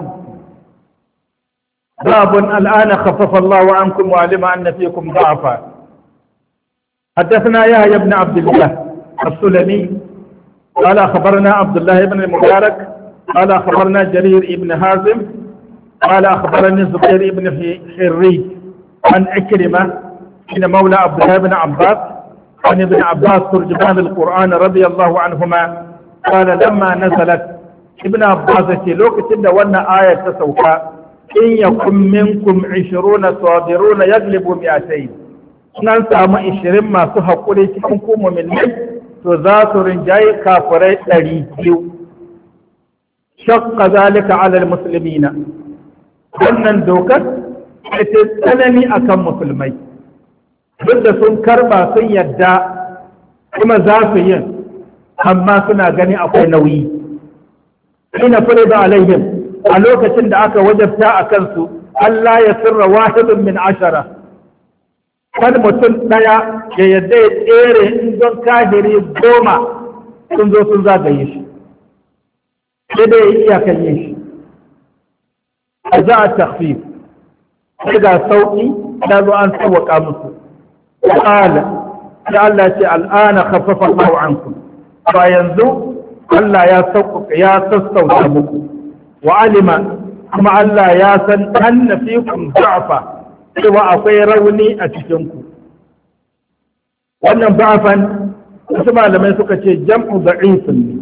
S1: باب الآن خفف الله عنكم وعلم أن فيكم ضعفا. حدثنا يحيى بن عبد الله السلمي قال أخبرنا عبد الله بن المبارك قال أخبرنا جرير بن حازم قال أخبرني الزبير بن حريج عن عكرمة بن مولى عبد الله بن عباس عن ابن عباس ترجمان القرآن رضي الله عنهما قال لما نزلت ابن عباس لوكت وانا آية تسوكا إن يكن منكم عشرون صابرون يغلبوا مئتين nan samu ishirin masu haƙuri cikin kuma milmai to za su rinjaye kafirai ɗari biyu shakka zalika alal musulmina wannan dokar ita tsanani akan musulmai duk da sun karba sun yadda kuma za su yin amma suna gani akwai nauyi ina fure da alaihim a lokacin da aka wajabta a kansu Allah ya sirra wahidun min ashara kan mutum ɗaya ya yadda ya tsere in don kahiri goma sun zo sun zagaye shi sai da ya yi iyakan yin shi a za a tafi sai ga sauƙi ya zo an sauwaƙa musu ƙala ya Allah ce al'ana khaffafa Allahu ankum ba yanzu Allah ya sauƙaƙa ya sassauta muku wa alima kuma Allah ya san anna fikum da'fa cewa akwai rauni a cikinku wannan ba'afan wasu malamai suka ce jam'u da'ifun ne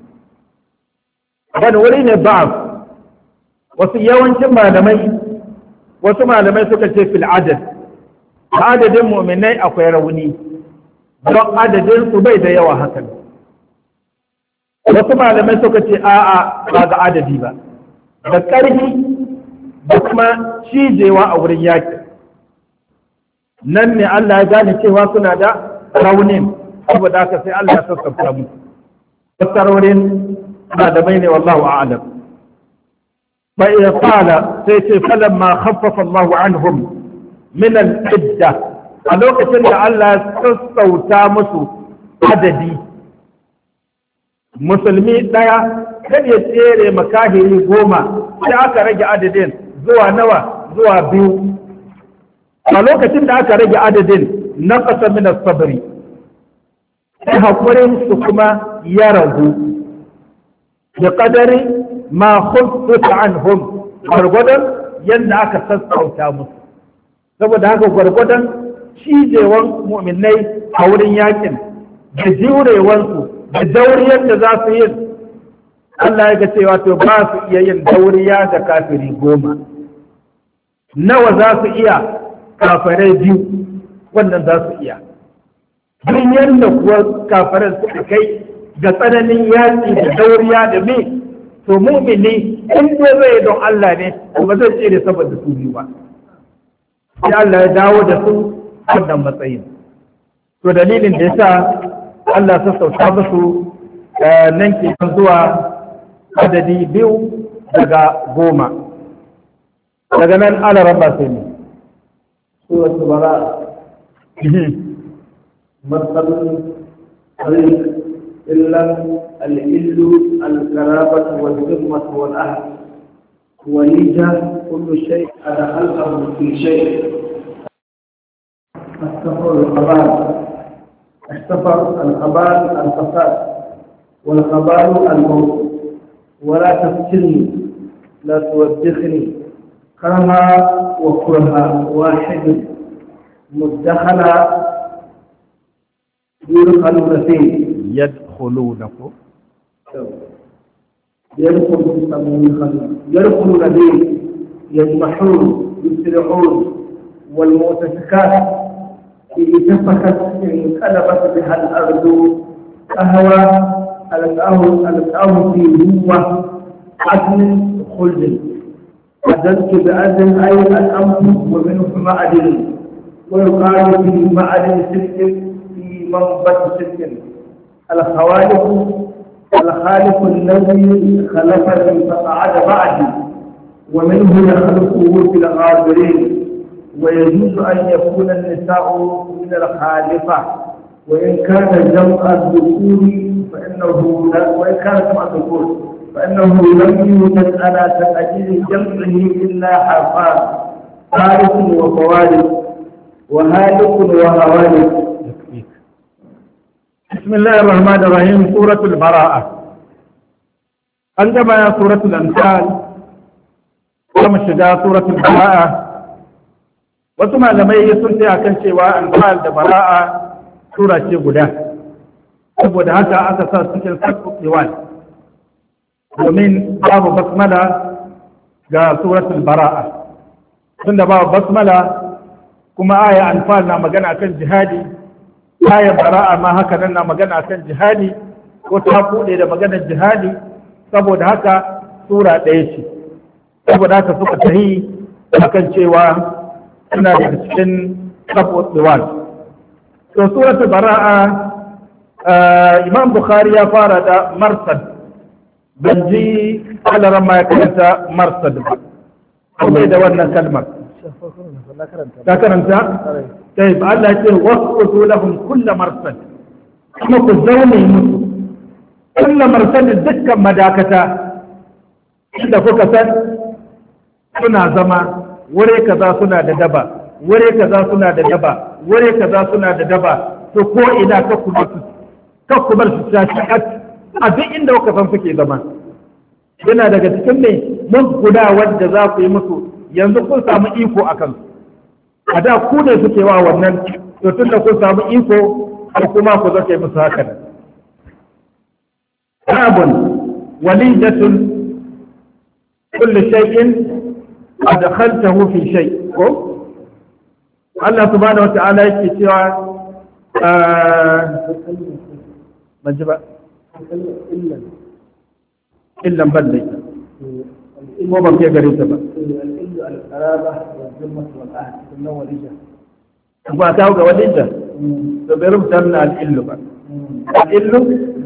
S1: wani wuri ne ba'af wasu yawancin malamai wasu malamai suka ce fil adad adadin mu'minai akwai rauni don adadin su bai da yawa haka wasu malamai suka ce a'a ba ga adadi ba da ƙarfi da kuma cijewa a wurin yaƙi nan ne Allah ya gane cewa suna da raunin saboda haka sai Allah ya sassauta musu fassarorin malamai ne wallahu a'lam fa ya qala sai ce falamma khaffafa Allahu anhum min al-idda a lokacin da Allah ya sassauta musu adadi musulmi daya kan ya tsere makahiri goma sai aka rage adadin zuwa nawa zuwa biyu a lokacin da aka rage adadin na ƙasa min sabri sai haƙurin su kuma ya ragu da ƙadari ma khuffa anhum gwargwadon yadda aka sassauta musu saboda haka gwargwadon cijewan mu'minai a wurin yakin da jurewansu da dauriyar da za su yi Allah ya ga cewa to ba su iya yin dauriya da kafiri goma nawa za su iya kafirai biyu wannan za su iya duk yadda kuwa kafirai suka kai ga tsananin yaƙi da dauriya da me to mu'mini in dai zai don Allah ne ba zai tsere saboda su biyu ba sai Allah ya dawo da su wannan matsayin to dalilin da yasa Allah ya sassauta musu nan ke zuwa adadi biyu daga goma daga nan ala rabba sai ne
S2: suratul bara matsalin طريق إلا الإل القرابة والذمة والأهل وليجا كل شيء أدخله في شيء السفر الخبال السفر الخبال الفساد والخبال الموت ولا تفتني لا توبخني كرها وكرها واحد مدخلا يدخلون فيه
S1: يدخلونكم
S2: يدخلون يدخلون فيه يجمحون يسرعون والمؤتفكات اتفكت انقلبت بها الارض قهوى القهوة في هو عدن خلد عدلت بأذن أي الأمر ومنه معدن ويقال في معدن سلك في منبت سلك الخوالق الخالق الذي خلقني فقعد بعدي ومنه يخلقه في الغابرين ويجوز أن يكون النساء من الخالقة وإن كان جمع الذكور فإنه لا وإن كان جمع الذكور فإنه لم يوجد على تأجيل جمعه إلا حرفان خالق وخوالق وهالك وهوالك.
S1: بسم الله الرحمن الرحيم. سورة البراءة عندما سورة الأنفال كما شجاع سورة البراءة وثم لما يسنتي أكن شواء أنفال البراءة سورة guda saboda haka aka sa cikin sakku diwan domin babu basmala ga suratul bara'a tunda babu basmala kuma aya anfal na magana kan jihadi aya bara'a ma haka nan na magana kan jihadi ko ta bude da maganar jihadi saboda haka sura ɗaya ce saboda haka suka tahi akan cewa suna daga cikin sakku diwan to suratul bara'a imam bukhari ya fara da marsad ban ji alaran ma ya karanta marsad ba kuma da wannan kalmar ta karanta sai ba Allah ce wasu lahum kullu marsad kuma ku zaune musu kullu marsad dukkan madakata inda kuka san suna zama wure kaza suna da daba wure kaza suna da daba wure kaza suna da daba to ko ina ka kuma su kan ku bar su tashi a duk inda kuka san suke zama yana daga cikin ne mun guda wanda za ku yi musu yanzu kun samu iko a kansu a da ku ne suke wa wannan to tun da kun samu iko ko kuma ku zake musu haka nan babun walidatun kulli shay'in adkhaltahu fi shay ko Allah subhanahu wa ta'ala yake cewa ban ji ba illan ban da ita ko ban ke gare ta ba ba ta ga walija da bai rubuta na al'illu ba al'illu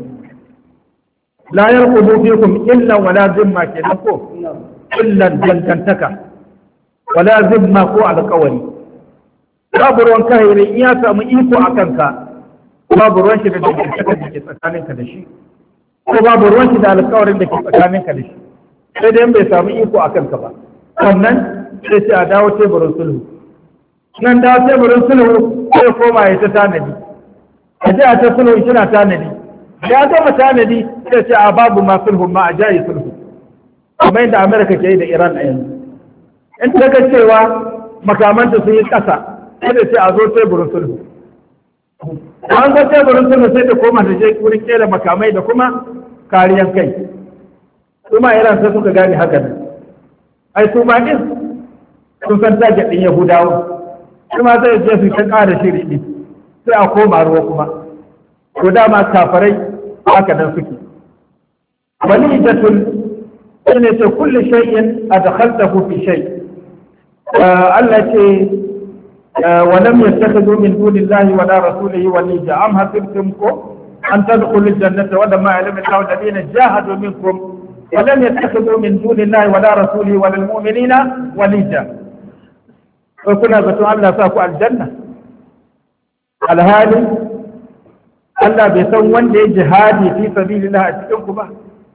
S1: la yarqubu fikum illan wala zimma kenan ko illan dangantaka wala zimma ko alƙawari babu ruwan kahiri in ya samu iko a kanka babu ruwan shi da dangantaka da ke tsakaninka da shi ko babu ruwan shi da alƙawarin da ke tsakaninka da shi sai dai bai samu iko a kanka ba sannan sai ce a dawo teburin sulhu nan dawo teburin sulhu sai koma ya ta tanadi a ji a ta sulhu shi na tanadi ya gama tanadi sai ce a babu ma sulhu ma a jayi sulhu kamar yadda Amerika ke yi da Iran a yanzu in ta ga cewa makamanta sun yi ƙasa sai da ce a zo teburin sulhu an ga teburin sulhu sai ta koma da je wurin kera makamai da kuma kariyar kai. Kuma Iran sai suka gane haka nan. Ai su ma din sun san target din Yahudawa. Kuma zai je su ta ƙara shiri din. Sai a koma ruwa kuma. To dama kafarai haka nan suke. Walidatun shine ce kullu shay'in adkhaltahu fi shay. Allah ce ولم يتخذوا من دون الله ولا رسوله وليا أم حسبتم أن تدخلوا الجنة ولما علم الله الذين جاهدوا منكم ولم يتخذوا من دون الله ولا رسوله ولا المؤمنين وليا وكنا بتوع الله ساكوا الجنة الهادي الله بيسون وندي جهادي في سبيل الله أتكلمكم به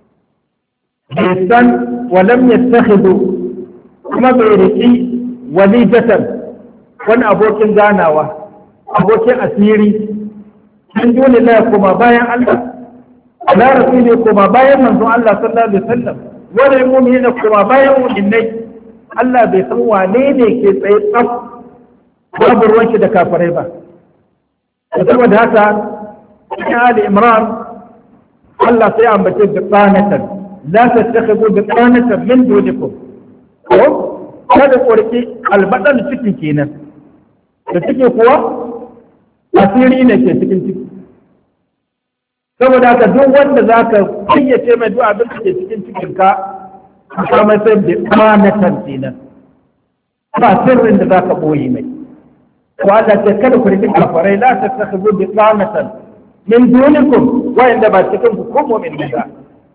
S1: بيسن ولم يتخذوا كما بيرقي وليجة wani abokin ganawa abokin asiri min duni la kuma bayan Allah ala rasuli kuma bayan manzon Allah sallallahu alaihi wasallam wani mu'mini kuma bayan mu'minai Allah bai san wane ne ke tsaye tsaf babu ruwan shi da kafirai ba saboda haka cikin Ali Imran Allah sai ambace da tsanatan la tattakhidhu bi tsanatan min dunikum ko kada korki albadan cikin kenan da ciki kuwa asiri ne ke cikin ciki saboda haka duk wanda za ka fayyace mai duk abin da ke cikin cikinka a samar sai da tsanatan kenan ba sirrin da za ka ɓoye mai ko Allah ce kada ku rikin kafarai la ta saka zo da tsanatan min dunikum wa'anda ba cikin ku ko mu'min ba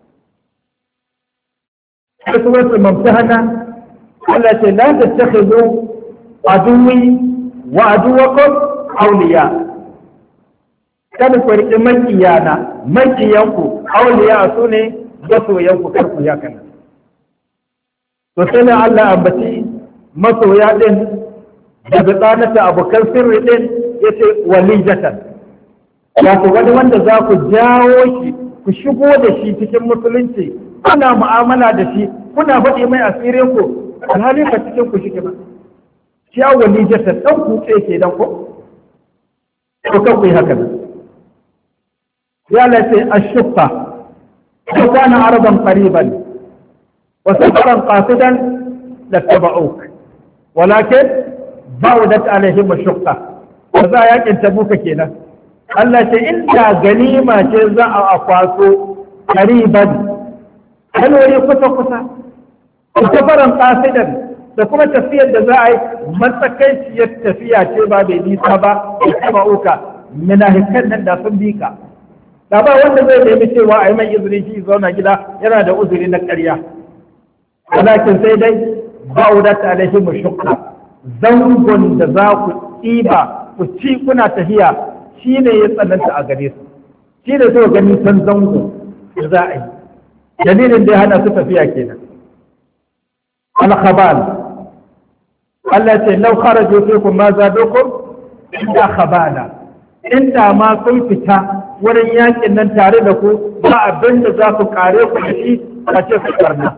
S1: sai suratul mumtahana Allah ce la ta saka zo aduwi wa aduwakum awliya kada ku riƙe makiyana makiyanku awliya su ne masoyanku kar ku ya kana to sai ne Allah ambaci masoya din da bidanata abokan sirri din yace walijatan wato wani wanda za ku jawo shi ku shigo da shi cikin musulunci kuna mu'amala da shi kuna faɗi mai asirin ku alhali ba cikin ku shi ba shi ya wani jasa ɗan kutse ke dan ko? Ko kan ku yi haka nan. Ya lafi a shukka, ko kana araban qariban wa safaran qasidan la taba'uk. Walakin ba'udat alaihim shukka. Ba za a yakin tabuka kenan. Allah ce inda ganima ce za a kwaso qariban. Kalori kusa kusa. Wa safaran qasidan da kuma tafiyar da za a yi matsakaiciyar tafiya ce ba bai nisa ba da taba uka munafikan nan da sun bi ka da ba wanda zai nemi cewa a yi mai izini shi zauna gida yana da uzuri na ƙarya walakin sai dai ba'udat alaihim shukka zangon da za ku ɗiba ku ci kuna tafiya shine ya tsananta a gare su shi da so gani san zango da za a yi dalilin da ya hana su tafiya kenan al-khabal Allah ce lau kharaju fikum ma zadukum illa khabala inda ma sun fita wurin yakin nan tare da ku ba abin da za ku kare ku da shi a ce su karna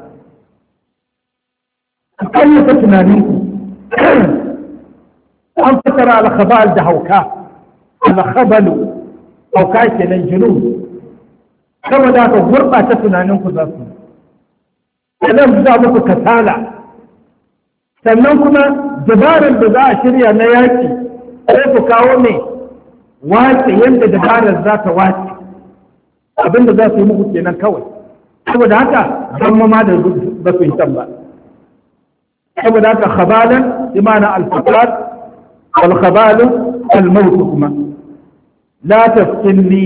S1: kan yi ta tunanin ku an fasara al-khabal da hauka al-khabalu hauka kenan junun saboda ka gurɓata tunanin ku za su idan za muku kasala sannan kuma dabarar da za a shirya na yaki sai ku kawo mai wace yadda dabarar za ta wace abinda za su yi muku kenan kawai saboda haka don ma da ba su yi can ba saboda haka khabalan imana al-fasad wal khabalu al-maut kuma la tafkinni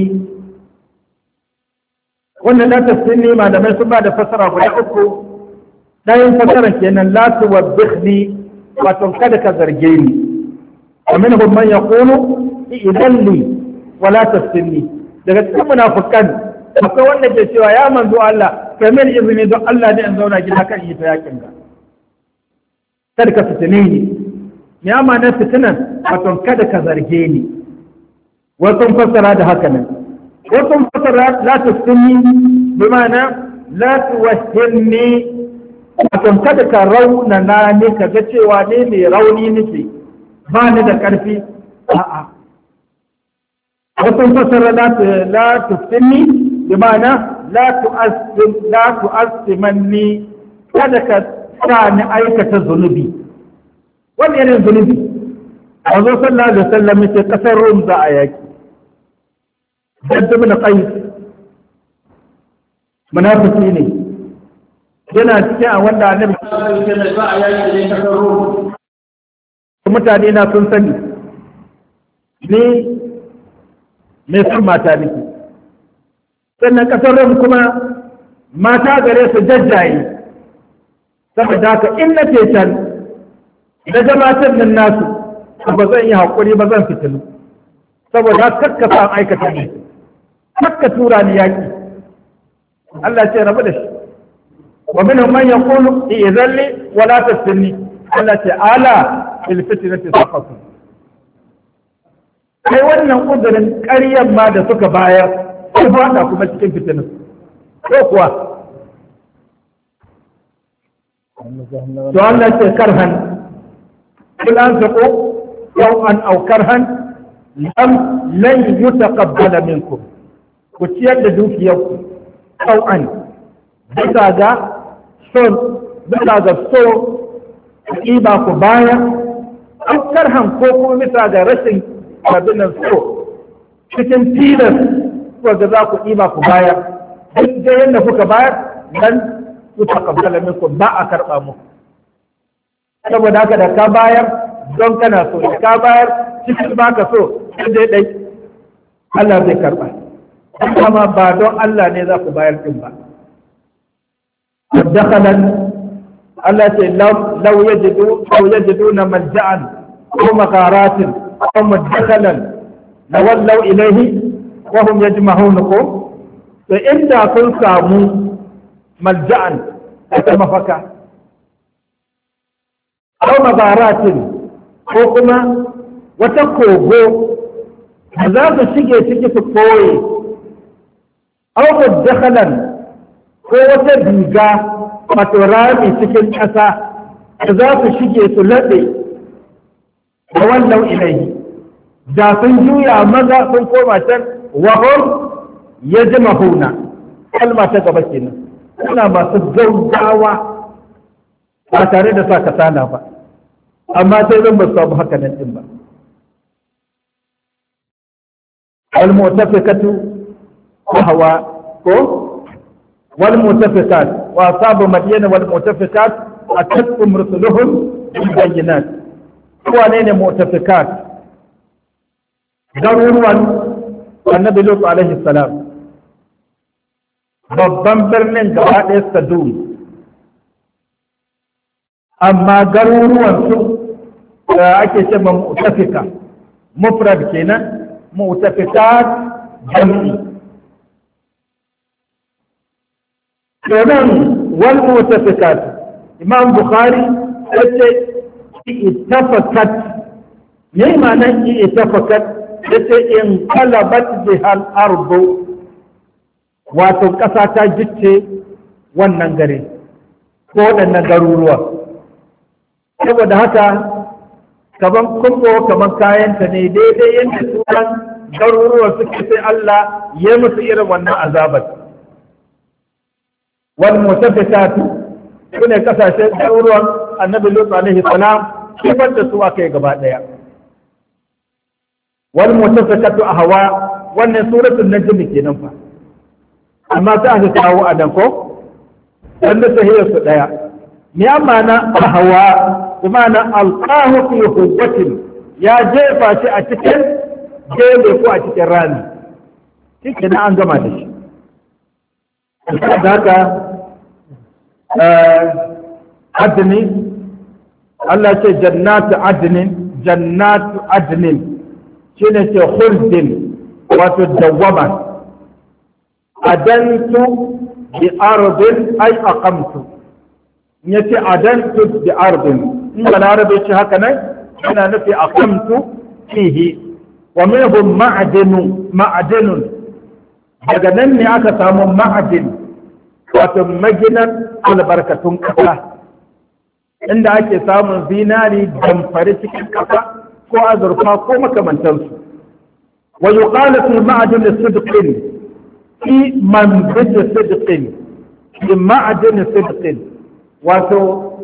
S1: wannan la tafkinni malamai sun ba da fasara guda uku ɗayan fasara kenan la tuwabbikhni wato kada ka zarge ni ومنهم من يقول إذن لي ولا تفتني daga cikin munafikan akwai wanda ke cewa ya manzo Allah kamar izini don Allah ne in zauna gida kan yi ta yakin ga kada ka fitine ni ya ma na fitinan wato kada ka zarge ni wasu fassara da haka nan wasu fassara la taftinni bi ma'ana la tuwahhilni wato kada ka rauna na ne ka ga cewa ne mai rauni nake ba ni da ƙarfi a'a wasu fasara la tuftinni bi ma'ana la tu'assim la tu'assimanni kada ka sa ni aikata zunubi. Wani irin zunubi? a zo sallallahu alaihi wasallam ce kasar Rum za a yaki. Jaddu bin Qais munafiki ne, yana cikin a wanda annabi sallallahu alaihi wasallam za a yaki ne kasar Rum. Mutane na sun sani ni mai son mata nake, sannan kasar Rum kuma mata gare su jajjaye, saboda haka in na ce can daga matan nan nasu ba zan yi haƙuri ba zan fitilu, saboda kakka sa aikata ne, kakka tura ni yaƙi. Allah ce rabu da shi, wa minhum man yaqulu i'zalli wa la taftinni. Allah ce ala fil fitnati saqatu. Kai wannan uzurin ƙaryan ma da suka bayar ko fada kuma cikin fitinin ko kuwa to Allah ce karhan kul anfiqu yawman aw karhan lam lan yutaqabbala minkum, ku ciyar da dukiyarku yawman bisa ga son bisa ga so ba ku baya aw karhan ko kuma bisa ga rashin abin nan so cikin tilas ko ga za ku ɗiba ku bayar duk da yadda kuka bayar dan ku taqabbala minkum ba a karɓa muku, saboda haka da ka bayar don kana so da ka bayar cikin baka so sai dai dai Allah zai karɓa, amma ba don Allah ne za ku bayar din ba. Dakhalan Allah ce law yajidu law yajiduna malja'an ko makaratin أو مدخلا لولوا إليه وهم يجمعونكم فإن كن سامو ملجأ أتمفكا أو مغارات حكما وتقوغو هذا الشيء تجي في القوي أو مدخلا هو تبيغا فترامي سكن أسا هذا الشيء تلبي da wallau ilaihi da sun juya maza sun koma can wa hum yajmahuna. Kalma ta gaba kenan, suna masu gaugawa ba tare da sa kasala ba, amma sai zan ba su samu haka nan din ba. wal mutafikatu wa hawa ko wal mutafikat wa asabu madyana wal mutafikat atakum rusuluhum bil bayyinat. wane ne mutafikat? garuruwan annabi Lut alaihi salam, babban birnin gaba ɗaya Sadum, amma garuruwan su da ake ce ma mutafika mufrad kenan, mutafikat jam'i. kenan wal mutafikat Imam Bukhari yace اتفقت yayi ma'anar itafakat da ce in kalabat bihal ardu, wato ƙasa ta jicce wannan gare ko waɗannan garuruwa, saboda haka kaman kumbo kaman kayanta ne daidai yadda sunan garuruwa suke sai Allah ya musu irin wannan azabar. wal mutafikatu sune kasashen garuruwan annabi Lut alaihi salam kifar da su aka yi gaba ɗaya. wal mutafikatu ahwa, wannan suratul najm kenan fa, amma sai aka kawo a nan ko dan da sahiyar su daya. me amana ahwa? bi ma'ana alqahu fi hubbatin, ya jefa shi a cikin gele ko a cikin rami, shi an gama da shi. da haka adni Allah ce jannatu adnin, jannatu adnin shine ce khurdin, wato dawwama. adantu bi ardin ay aqamtu, yace adantu bi ardin in balarabe ce haka nan yana nufi aqamtu fihi. wa minhum ma'dinu ma'dinun, daga nan ne aka samu ma'din, wato maginan albarkatun kasa, inda ake samun zinari damfari cikin ƙasa ko azurfa ko makamantansu. wa yuqalu fi ma'adin sidqin fi manbit sidqin fi ma'adin sidqin wato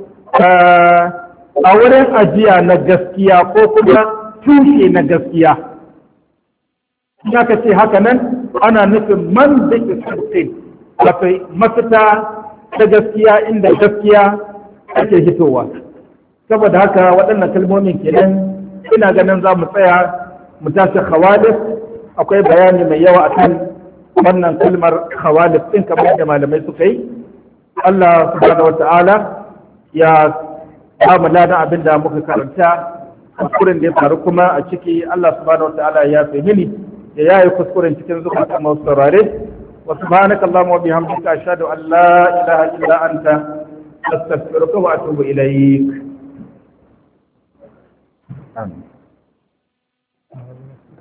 S1: a wurin ajiya na gaskiya ko kuma tushe na gaskiya. Ya ka ce haka nan ana nufin man da ke wato mafita ta gaskiya inda gaskiya ake hitowa. Saboda haka waɗannan kalmomin kenan ina ganin za mu tsaya mu tashi khawalif. Akwai bayani mai yawa akan wannan kalmar khawalif ɗin kamar yadda malamai suka yi. Allah subhanahu wata'ala ya bamu ladan abin da muka karanta, kuskuren da ya faru kuma a ciki Allah subhanahu wata'ala ya fi mini da yayi kuskuren cikin zukatan masu saurare. Wa subhanaka Allahumma wa bihamdika ashhadu an la ilaha illa anta astaghfiruka wa atubu ilayk. Amin.